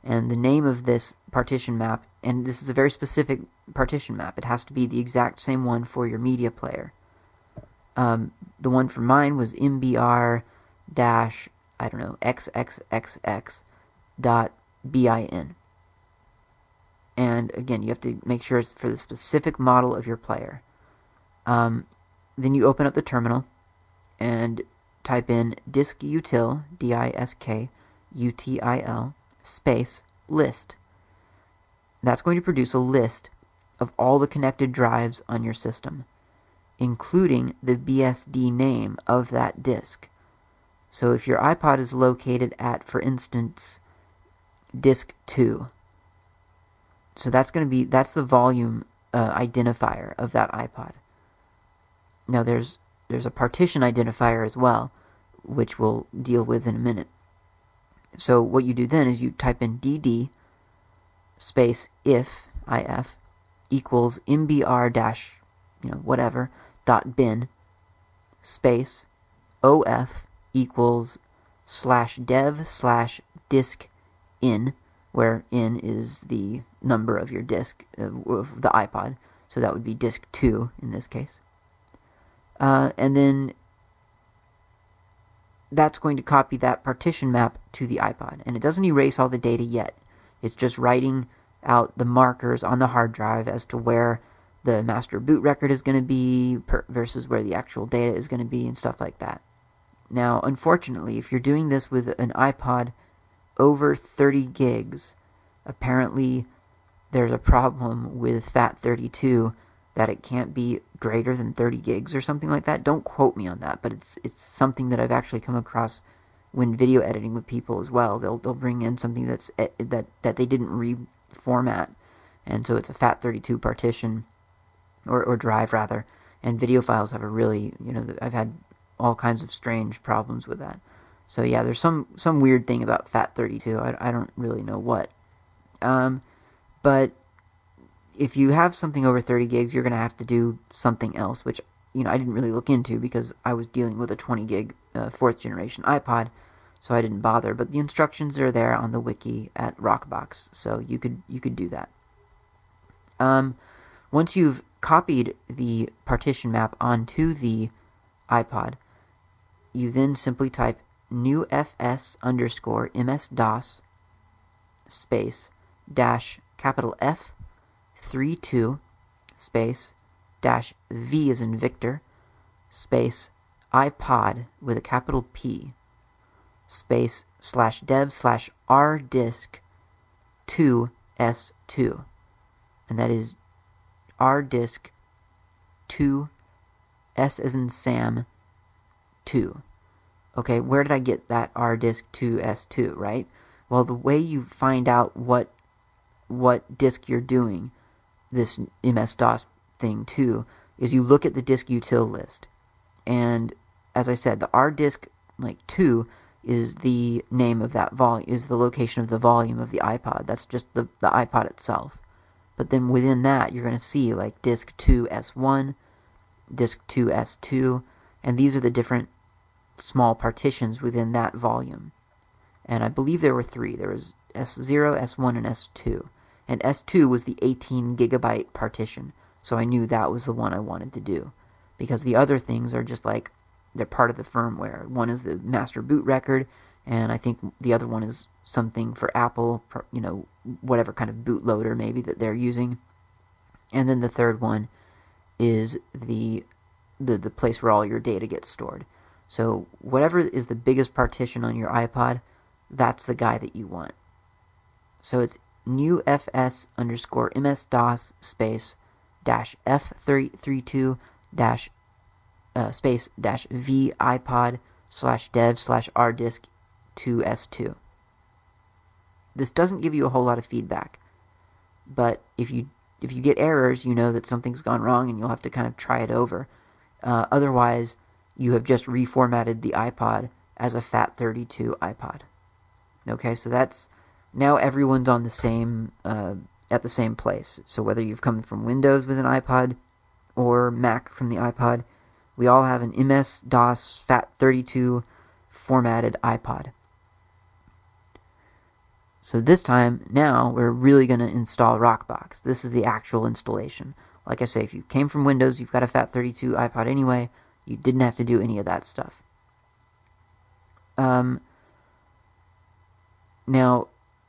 And the name of this partition map, and this is a very specific partition map, it has to be the exact same one for your media player. Um, the one for mine was mbr dash, I don't know, xxxx dot bin. And again, you have to make sure it's for the specific model of your player. Um, then you open up the terminal and type in diskutil, D I S K U T I L, space, list. That's going to produce a list of all the connected drives on your system, including the B S D name of that disk. So if your iPod is located at, for instance, disk two, so that's going to be, that's the volume uh, identifier of that iPod. Now there's there's a partition identifier as well, which we'll deal with in a minute. So what you do then is you type in dd space if if equals mbr dash, you know, whatever dot bin space of equals slash dev slash disk in, where in is the number of your disk, uh, of the iPod, so that would be disk two in this case. Uh, and then that's going to copy that partition map to the iPod. And it doesn't erase all the data yet. It's just writing out the markers on the hard drive as to where the master boot record is going to be per- versus where the actual data is going to be and stuff like that. Now, unfortunately, if you're doing this with an iPod over thirty gigs, apparently there's a problem with FAT thirty-two that it can't be greater than thirty gigs or something like that. Don't quote me on that, but it's it's something that I've actually come across when video editing with people as well. They'll they'll bring in something that's that that they didn't reformat, and so it's a FAT thirty-two partition or or drive rather. And video files have a really, you know, I've had all kinds of strange problems with that. So yeah, there's some some weird thing about FAT thirty-two. I I don't really know what. Um, but if you have something over thirty gigs, you're going to have to do something else, which, you know, I didn't really look into because I was dealing with a twenty gig uh, fourth generation iPod, so I didn't bother. But the instructions are there on the wiki at Rockbox, so you could you could do that. Um, once you've copied the partition map onto the iPod, you then simply type new fs underscore ms-dos space dash capital F three two space dash V as in Victor space iPod with a capital P space slash dev slash R disk two S two, and that is R disk two S as in Sam two. Okay, where did I get that R disk two S two, right? Well, the way you find out what what disk you're doing this M S DOS thing to is you look at the disk util list. And as I said, the R disk like two is the name of that volume, is the location of the volume of the iPod. That's just the, the iPod itself. But then within that, you're going to see like disk two S one, disk two S two, and these are the different small partitions within that volume. And I believe there were three. There was S zero, S one, and S two. And S two was the eighteen gigabyte partition, so I knew that was the one I wanted to do. Because the other things are just like, they're part of the firmware. One is the master boot record, and I think the other one is something for Apple, you know, whatever kind of bootloader maybe that they're using. And then the third one is the the, the place where all your data gets stored. So whatever is the biggest partition on your iPod, that's the guy that you want. So it's new fs underscore ms-dos space dash f thirty-two dash uh, space dash v iPod slash dev slash r disk two S two. This doesn't give you a whole lot of feedback, but if you if you get errors, you know that something's gone wrong and you'll have to kind of try it over. Uh, otherwise, you have just reformatted the iPod as a FAT thirty-two iPod. Okay, so that's now everyone's on the same uh, at the same place. So whether you've come from Windows with an iPod or Mac from the iPod, we all have an M S DOS FAT thirty-two formatted iPod. So this time, now, we're really going to install Rockbox. This is the actual installation. Like I say, if you came from Windows, you've got a FAT thirty-two iPod anyway, you didn't have to do any of that stuff. Um, now,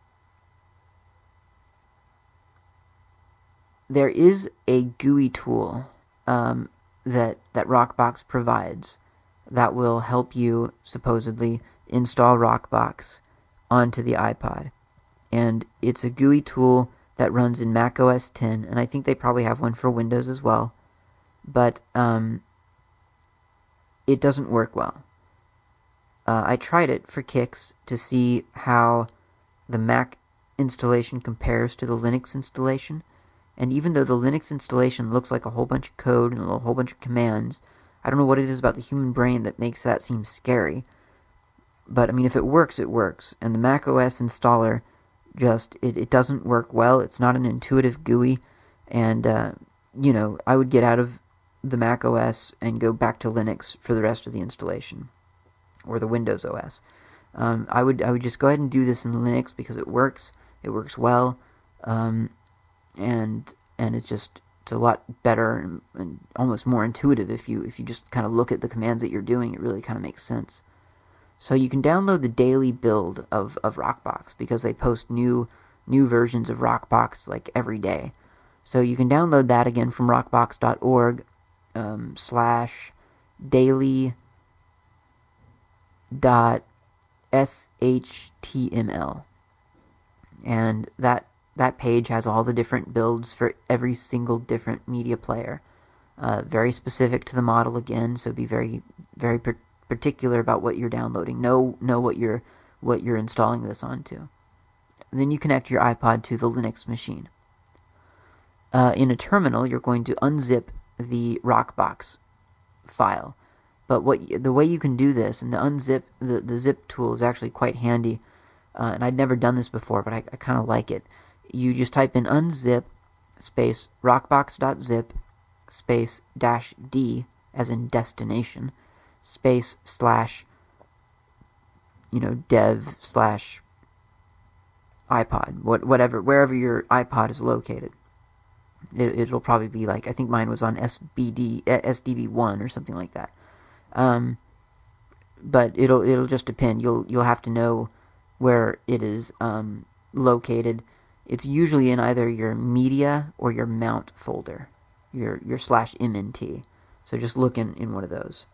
there is a G U I tool um, that, that Rockbox provides that will help you, supposedly, install Rockbox onto the iPod. And it's a G U I tool that runs in Mac O S ten, and I think they probably have one for Windows as well. But um, it doesn't work well. Uh, I tried it for kicks to see how the Mac installation compares to the Linux installation, and even though the Linux installation looks like a whole bunch of code and a whole bunch of commands, I don't know what it is about the human brain that makes that seem scary. But I mean, if it works, it works. And the Mac O S installer just, it, it doesn't work well. It's not an intuitive G U I. And, uh, you know, I would get out of the Mac O S and go back to Linux for the rest of the installation. Or the Windows O S. Um, I would I would just go ahead and do this in Linux because it works. It works well. Um, and and it's just it's a lot better and, and almost more intuitive if you if you just kind of look at the commands that you're doing. It really kind of makes sense. So you can download the daily build of, of Rockbox because they post new new versions of Rockbox like every day. So you can download that again from rockbox dot org um, slash daily dot shtml, and that that page has all the different builds for every single different media player. Uh, very specific to the model again, so be very very per- particular about what you're downloading. Know know what you're what you're installing this onto. And then you connect your iPod to the Linux machine. Uh, in a terminal, you're going to unzip the Rockbox file. But what the way you can do this, and the unzip the, the zip tool is actually quite handy. Uh, and I'd never done this before, but I, I kind of like it. You just type in unzip space rockbox.zip space dash D as in destination space slash you know dev slash iPod, what whatever wherever your iPod is located. It, it'll probably be like I think mine was on S B D S D B one or something like that. Um, but it'll it'll just depend. You'll you'll have to know where it is um, located. It's usually in either your media or your mount folder, your your slash mnt. So just look in, in one of those.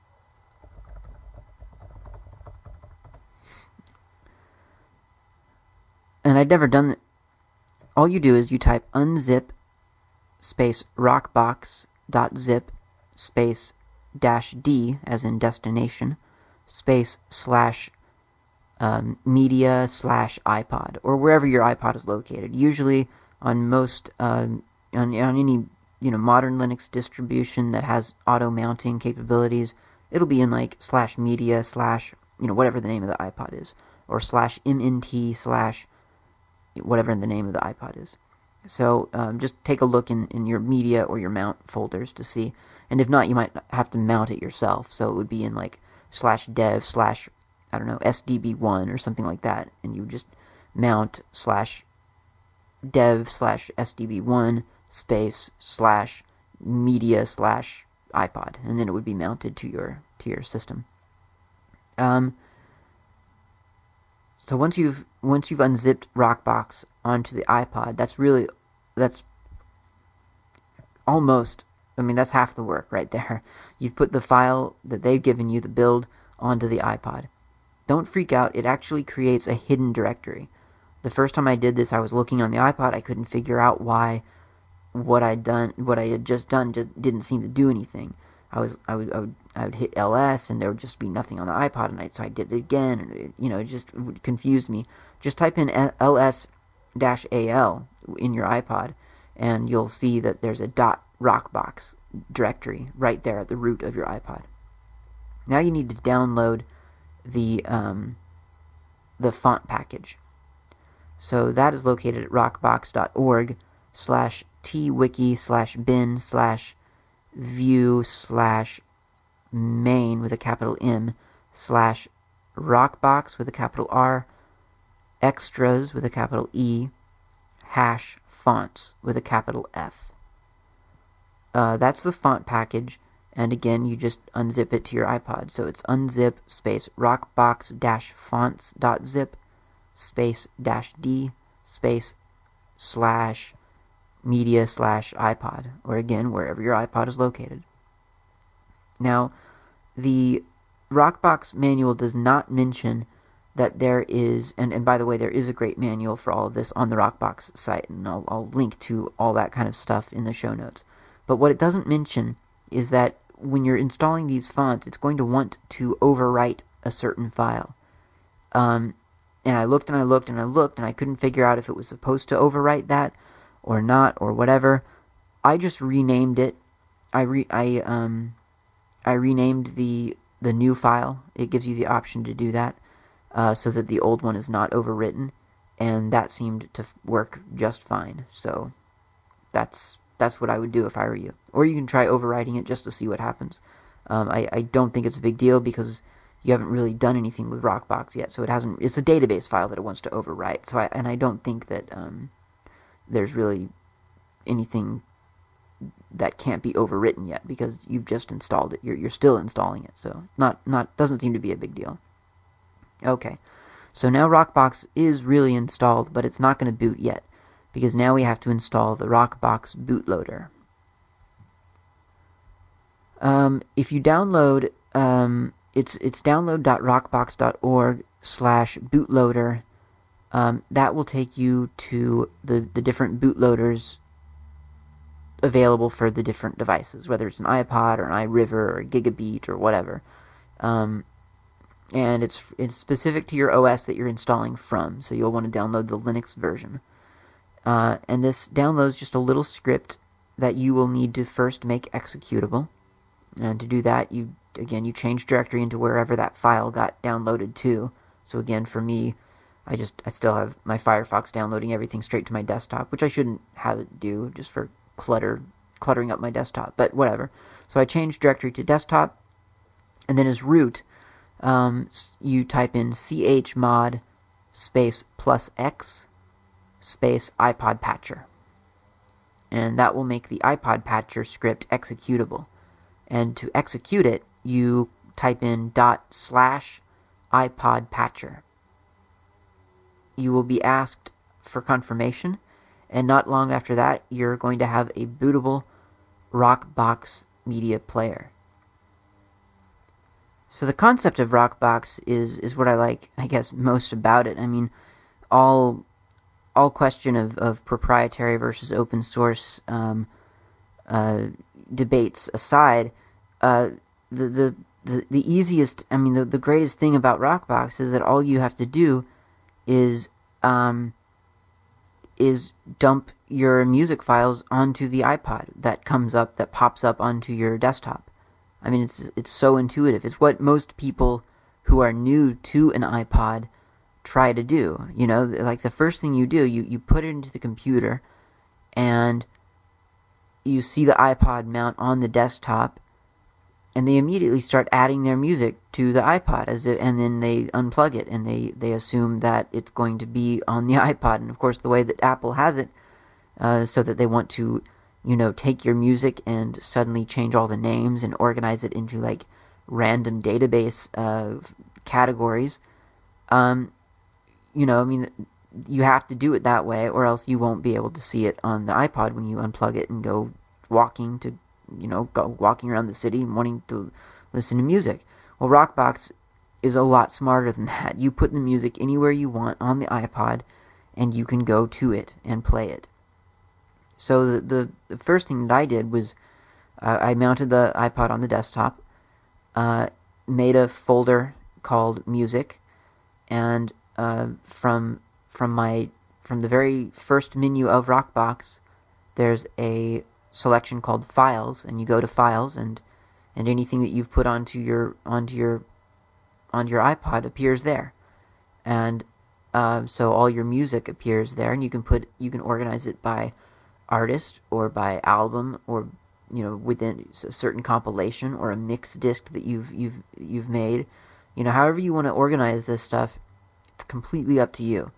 And I'd never done that. All you do is you type unzip space rockbox.zip space dash D as in destination space slash um, media slash iPod, or wherever your iPod is located. Usually on most um, on, on any you know modern Linux distribution that has auto mounting capabilities, it'll be in like slash media slash you know whatever the name of the iPod is, or slash mnt slash whatever the name of the iPod is. So um, just take a look in, in your media or your mount folders to see. And if not, you might have to mount it yourself. So it would be in like slash dev slash, I don't know, S D B one or something like that. And you just mount slash dev slash S D B one space slash media slash iPod. And then it would be mounted to your to your system. Um, So once you've once you've unzipped Rockbox onto the iPod, that's really that's almost I mean that's half the work right there. You've put the file that they've given you, the build, onto the iPod. Don't freak out, it actually creates a hidden directory. The first time I did this, I was looking on the iPod, I couldn't figure out why what I'd done what I had just done just didn't seem to do anything. I was I would I would I would hit L S and there would just be nothing on the iPod, and I, so I did it again, and it, you know it just it confused me. Just type in L S A L in your iPod, and you'll see that there's a dot Rockbox directory right there at the root of your iPod. Now you need to download the um, the font package. So that is located at rockbox.org slash twiki slash bin slash view slash main with a capital M slash rockbox with a capital R extras with a capital E, hash fonts with a capital F. Uh, that's the font package, and again, you just unzip it to your iPod. So it's unzip space rockbox dash fonts dot zip space dash D space slash media slash iPod, or again, wherever your iPod is located. Now, the Rockbox manual does not mention that there is, and, and by the way, there is a great manual for all of this on the Rockbox site, and I'll, I'll link to all that kind of stuff in the show notes. But what it doesn't mention is that when you're installing these fonts, it's going to want to overwrite a certain file. Um, and I looked and I looked and I looked, and I couldn't figure out if it was supposed to overwrite that or not or whatever. I just renamed it. I re I um I renamed the the new file. It gives you the option to do that, uh, so that the old one is not overwritten, and that seemed to work just fine. So that's that's what I would do if I were you. Or you can try overwriting it just to see what happens. Um, I, I don't think it's a big deal because you haven't really done anything with Rockbox yet, so it hasn't. It's a database file that it wants to overwrite. So I, and I don't think that um, there's really anything that can't be overwritten yet because you've just installed it. You're you're still installing it, so not not doesn't seem to be a big deal. Okay, so now Rockbox is really installed, but it's not going to boot yet because now we have to install the Rockbox bootloader. Um, if you download, um, it's it's download dot rockbox dot org slash bootloader. Um, that will take you to the the different bootloaders available for the different devices, whether it's an iPod or an iRiver or a Gigabeat or whatever. Um, and it's it's specific to your O S that you're installing from, so you'll want to download the Linux version. Uh, and this downloads just a little script that you will need to first make executable. And to do that, you again you change directory into wherever that file got downloaded to. So again, for me, I just I still have my Firefox downloading everything straight to my desktop, which I shouldn't have it do just for clutter cluttering up my desktop, but whatever. So I change directory to desktop, and then as root, um, you type in chmod space plus x space iPod patcher, and that will make the iPod patcher script executable. And to execute it, you type in dot slash iPod patcher. You will be asked for confirmation, and not long after that, you're going to have a bootable Rockbox media player. So the concept of Rockbox is is what I like, I guess, most about it. I mean, all all question of, of proprietary versus open source um, uh, debates aside, uh, the, the the the easiest, I mean, the, the greatest thing about Rockbox is that all you have to do is um, is dump your music files onto the iPod that comes up, that pops up onto your desktop. I mean, it's it's so intuitive. It's what most people who are new to an iPod try to do. You know, like the first thing you do, you, you put it into the computer, and you see the iPod mount on the desktop, and they immediately start adding their music to the iPod, as it, and then they unplug it, and they, they assume that it's going to be on the iPod. And of course, the way that Apple has it, uh, so that they want to, you know, take your music and suddenly change all the names and organize it into like random database uh, categories. Um, you know, I mean, you have to do it that way, or else you won't be able to see it on the iPod when you unplug it and go walking to, you know, go walking around the city and wanting to listen to music. Well, Rockbox is a lot smarter than that. You put the music anywhere you want on the iPod, and you can go to it and play it. So the the, the first thing that I did was uh, I mounted the iPod on the desktop, uh, made a folder called Music, and uh, from from my from the very first menu of Rockbox, there's a selection called Files, and you go to Files, and and anything that you've put onto your onto your onto your iPod appears there, and uh, so all your music appears there, and you can put you can organize it by artist or by album, or you know, within a certain compilation or a mix disc that you've you've you've made. You know, however you want to organize this stuff, it's completely up to you.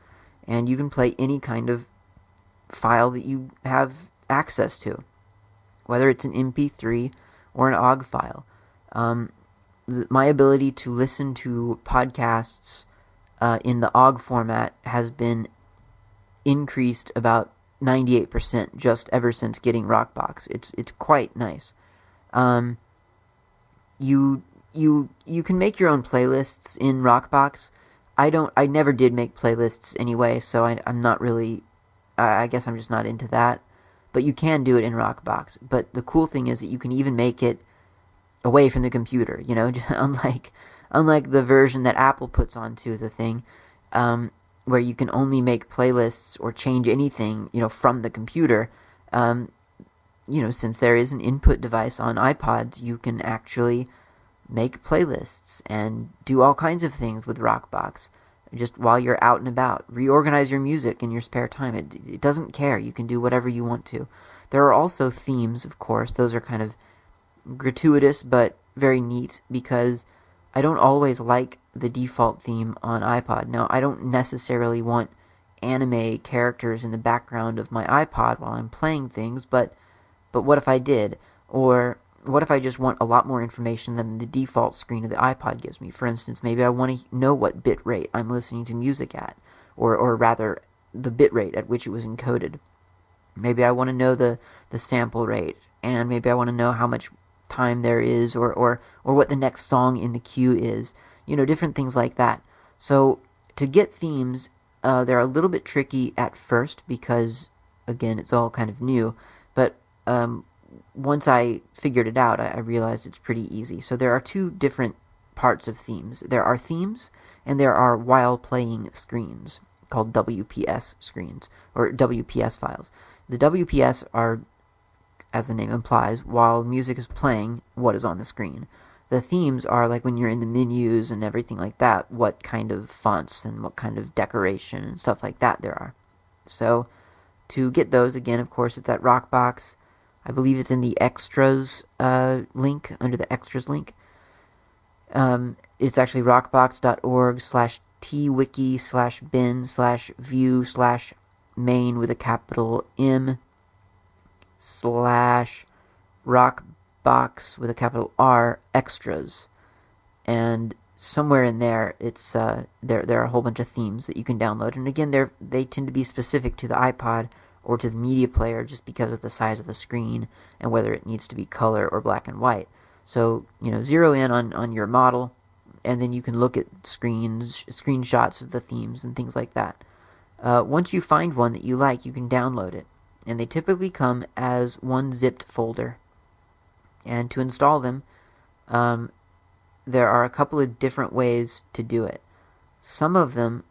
and you can play any kind of file that you have access to, whether it's an M P three or an O G file. Um, th- my ability to listen to podcasts uh, in the O G format has been increased about ninety-eight percent just ever since getting Rockbox. It's it's quite nice. Um, you you you can make your own playlists in Rockbox. I don't. I never did make playlists anyway, so I, I'm not really. I, I guess I'm just not into that. But you can do it in Rockbox. But the cool thing is that you can even make it away from the computer. You know, unlike unlike the version that Apple puts onto the thing, um, where you can only make playlists or change anything, you know, from the computer. Um, you know, since there is an input device on iPods, you can actually make playlists and do all kinds of things with Rockbox just while you're out and about. Reorganize your music in your spare time. It, it doesn't care. You can do whatever you want to. There are also themes, of course. Those are kind of gratuitous but very neat because I don't always like the default theme on iPod. Now, I don't necessarily want anime characters in the background of my iPod while I'm playing things, but but what if I did? Or what if I just want a lot more information than the default screen of the iPod gives me? For instance, maybe I want to know what bit rate I'm listening to music at, or, or rather, the bit rate at which it was encoded. Maybe I want to know the, the sample rate, and maybe I want to know how much time there is, or, or, or what the next song in the queue is. You know, different things like that. So, to get themes, uh, they're a little bit tricky at first because, again, it's all kind of new. But um, once I figured it out, I, I realized it's pretty easy. So there are two different parts of themes. There are themes, and there are while playing screens, called W P S screens, or W P S files. The W P S are, as the name implies, while music is playing, what is on the screen. The themes are like when you're in the menus and everything like that, what kind of fonts and what kind of decoration and stuff like that there are. So to get those, again, of course, it's at Rockbox. I believe it's in the extras uh, link, under the extras link. Um, it's actually rockbox.org slash twiki slash bin slash view slash main with a capital M slash rockbox with a capital R extras. And somewhere in there, it's uh, there there are a whole bunch of themes that you can download. And again, they they tend to be specific to the iPod or to the media player just because of the size of the screen and whether it needs to be color or black and white. So, you know, zero in on, on your model, and then you can look at screens, screenshots of the themes and things like that. Uh, once you find one that you like, you can download it. And they typically come as one zipped folder. And to install them, um, there are a couple of different ways to do it. Some of them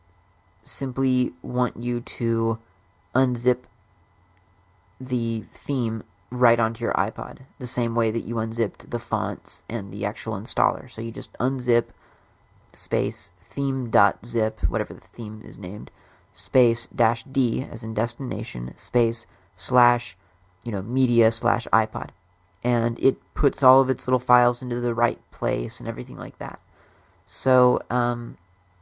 simply want you to unzip the theme right onto your iPod, the same way that you unzipped the fonts and the actual installer. So you just unzip space theme.zip, whatever the theme is named, space dash D as in destination, space slash, you know, media slash iPod. And it puts all of its little files into the right place and everything like that. So, um,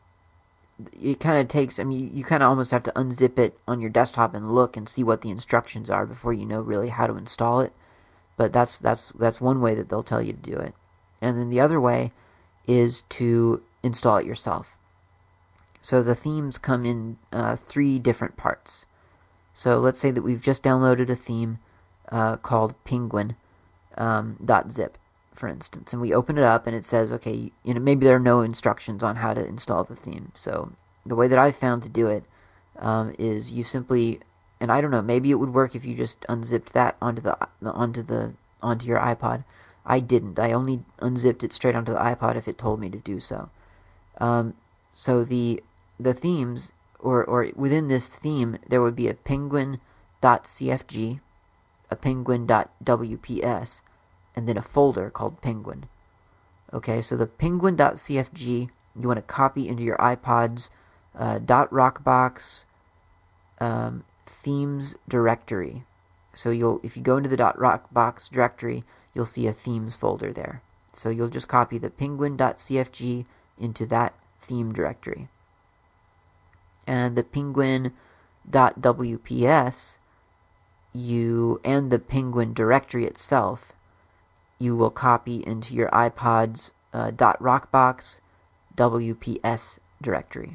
it kind of takes, I mean, you kind of almost have to unzip it on your desktop and look and see what the instructions are before you know really how to install it. But that's that's that's one way that they'll tell you to do it. And then the other way is to install it yourself. So the themes come in uh, three different parts. So let's say that we've just downloaded a theme uh, called Penguin um, .zip, for instance, and we open it up and it says, okay, you know, maybe there are no instructions on how to install the theme. So the way that I've found to do it um, is you simply, and I don't know, maybe it would work if you just unzipped that onto the onto the onto your iPod. I didn't. I only unzipped it straight onto the iPod if it told me to do so. Um, so the the themes, or or within this theme, there would be a penguin.cfg, a penguin.wps, and then a folder called Penguin. Okay, so the penguin.cfg you want to copy into your iPod's uh, .rockbox um, themes directory. So you'll, if you go into the .rockbox directory, you'll see a themes folder there. So you'll just copy the penguin.cfg into that theme directory. and the penguin.wps, you and the Penguin directory itself, you will copy into your iPod's uh, .rockbox W P S directory.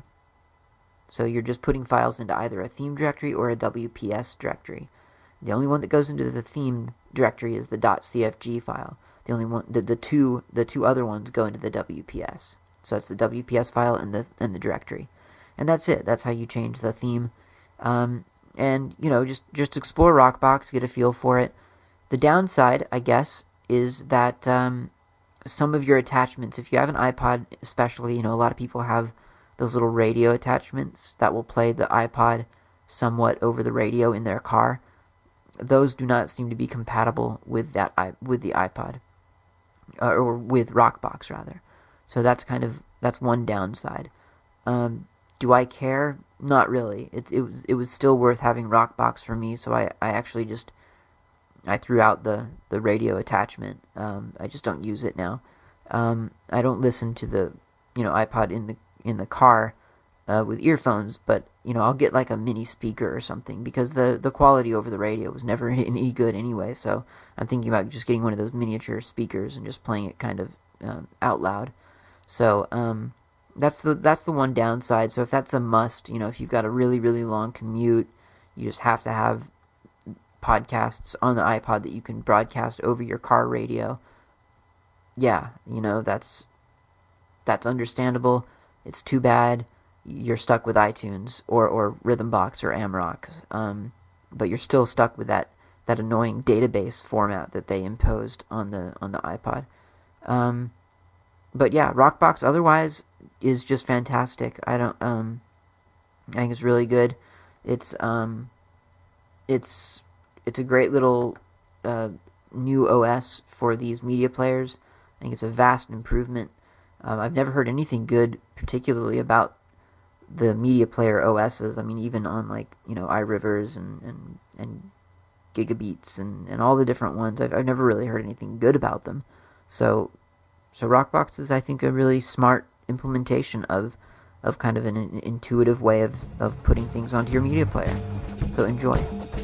So you're just putting files into either a theme directory or a W P S directory. The only one that goes into the theme directory is the .cfg file. The only one, the, the two, the two other ones go into the W P S. So it's the W P S file and the and the directory, and that's it. That's how you change the theme. Um, and you know, just just explore Rockbox, get a feel for it. The downside, I guess, is that um, some of your attachments, if you have an iPod, especially, you know, a lot of people have those little radio attachments that will play the iPod somewhat over the radio in their car. Those do not seem to be compatible with that with the iPod, uh, or with Rockbox rather. So that's kind of that's one downside. Um, do I care? Not really. It it was it was still worth having Rockbox for me. So I, I actually just I threw out the, the radio attachment. Um, I just don't use it now. Um, I don't listen to the you know iPod in the in the car uh, with earphones, but you know I'll get like a mini speaker or something because the, the quality over the radio was never any good anyway. So I'm thinking about just getting one of those miniature speakers and just playing it kind of um, out loud. So um, that's the that's the one downside. So if that's a must, you know, if you've got a really really long commute, you just have to have podcasts on the iPod that you can broadcast over your car radio. Yeah, you know, that's that's understandable. It's too bad you're stuck with iTunes or, or Rhythmbox or Amrock. Um, but you're still stuck with that, that annoying database format that they imposed on the on the iPod. Um, but yeah, Rockbox otherwise is just fantastic. I don't um I think it's really good. It's um it's it's a great little uh, new O S for these media players. I think it's a vast improvement. Um, I've never heard anything good, particularly about the media player O Ss. I mean, even on like you know iRivers and and, and Gigabeats and, and all the different ones, I've I've never really heard anything good about them. So so Rockbox is, I think, a really smart implementation of of kind of an, an intuitive way of, of putting things onto your media player. So enjoy.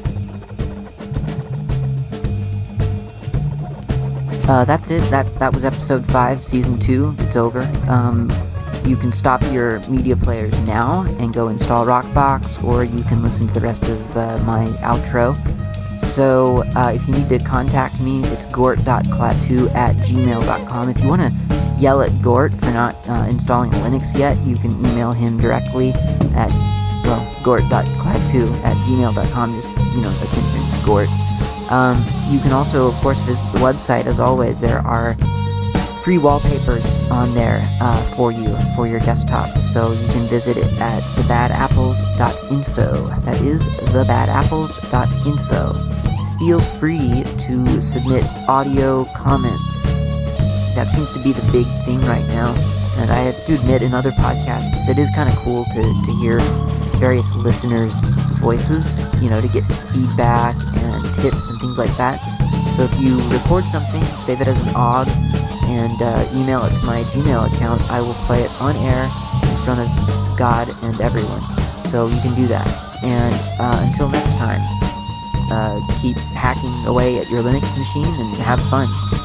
Uh, that's it. That that was episode five, season two. It's over. Um, you can stop your media players now and go install Rockbox, or you can listen to the rest of uh, my outro. So uh, if you need to contact me, it's gort dot klaatu at gmail dot com. If you want to yell at Gort for not uh, installing Linux yet, you can email him directly at, well, gort dot klaatu at gmail dot com. Just, you know, attention, Gort. Um, you can also, of course, visit the website. As always, there are free wallpapers on there uh, for you, for your desktop. So you can visit it at the bad apples dot info. That is the bad apples dot info. Feel free to submit audio comments. That seems to be the big thing right now. And I have to admit, in other podcasts, it is kind of cool to, to hear various listeners' voices, you know, to get feedback and tips and things like that. So if you record something, save it as an O G, and uh, email it to my Gmail account, I will play it on air in front of God and everyone. So you can do that. And uh, until next time, uh, keep hacking away at your Linux machine and have fun.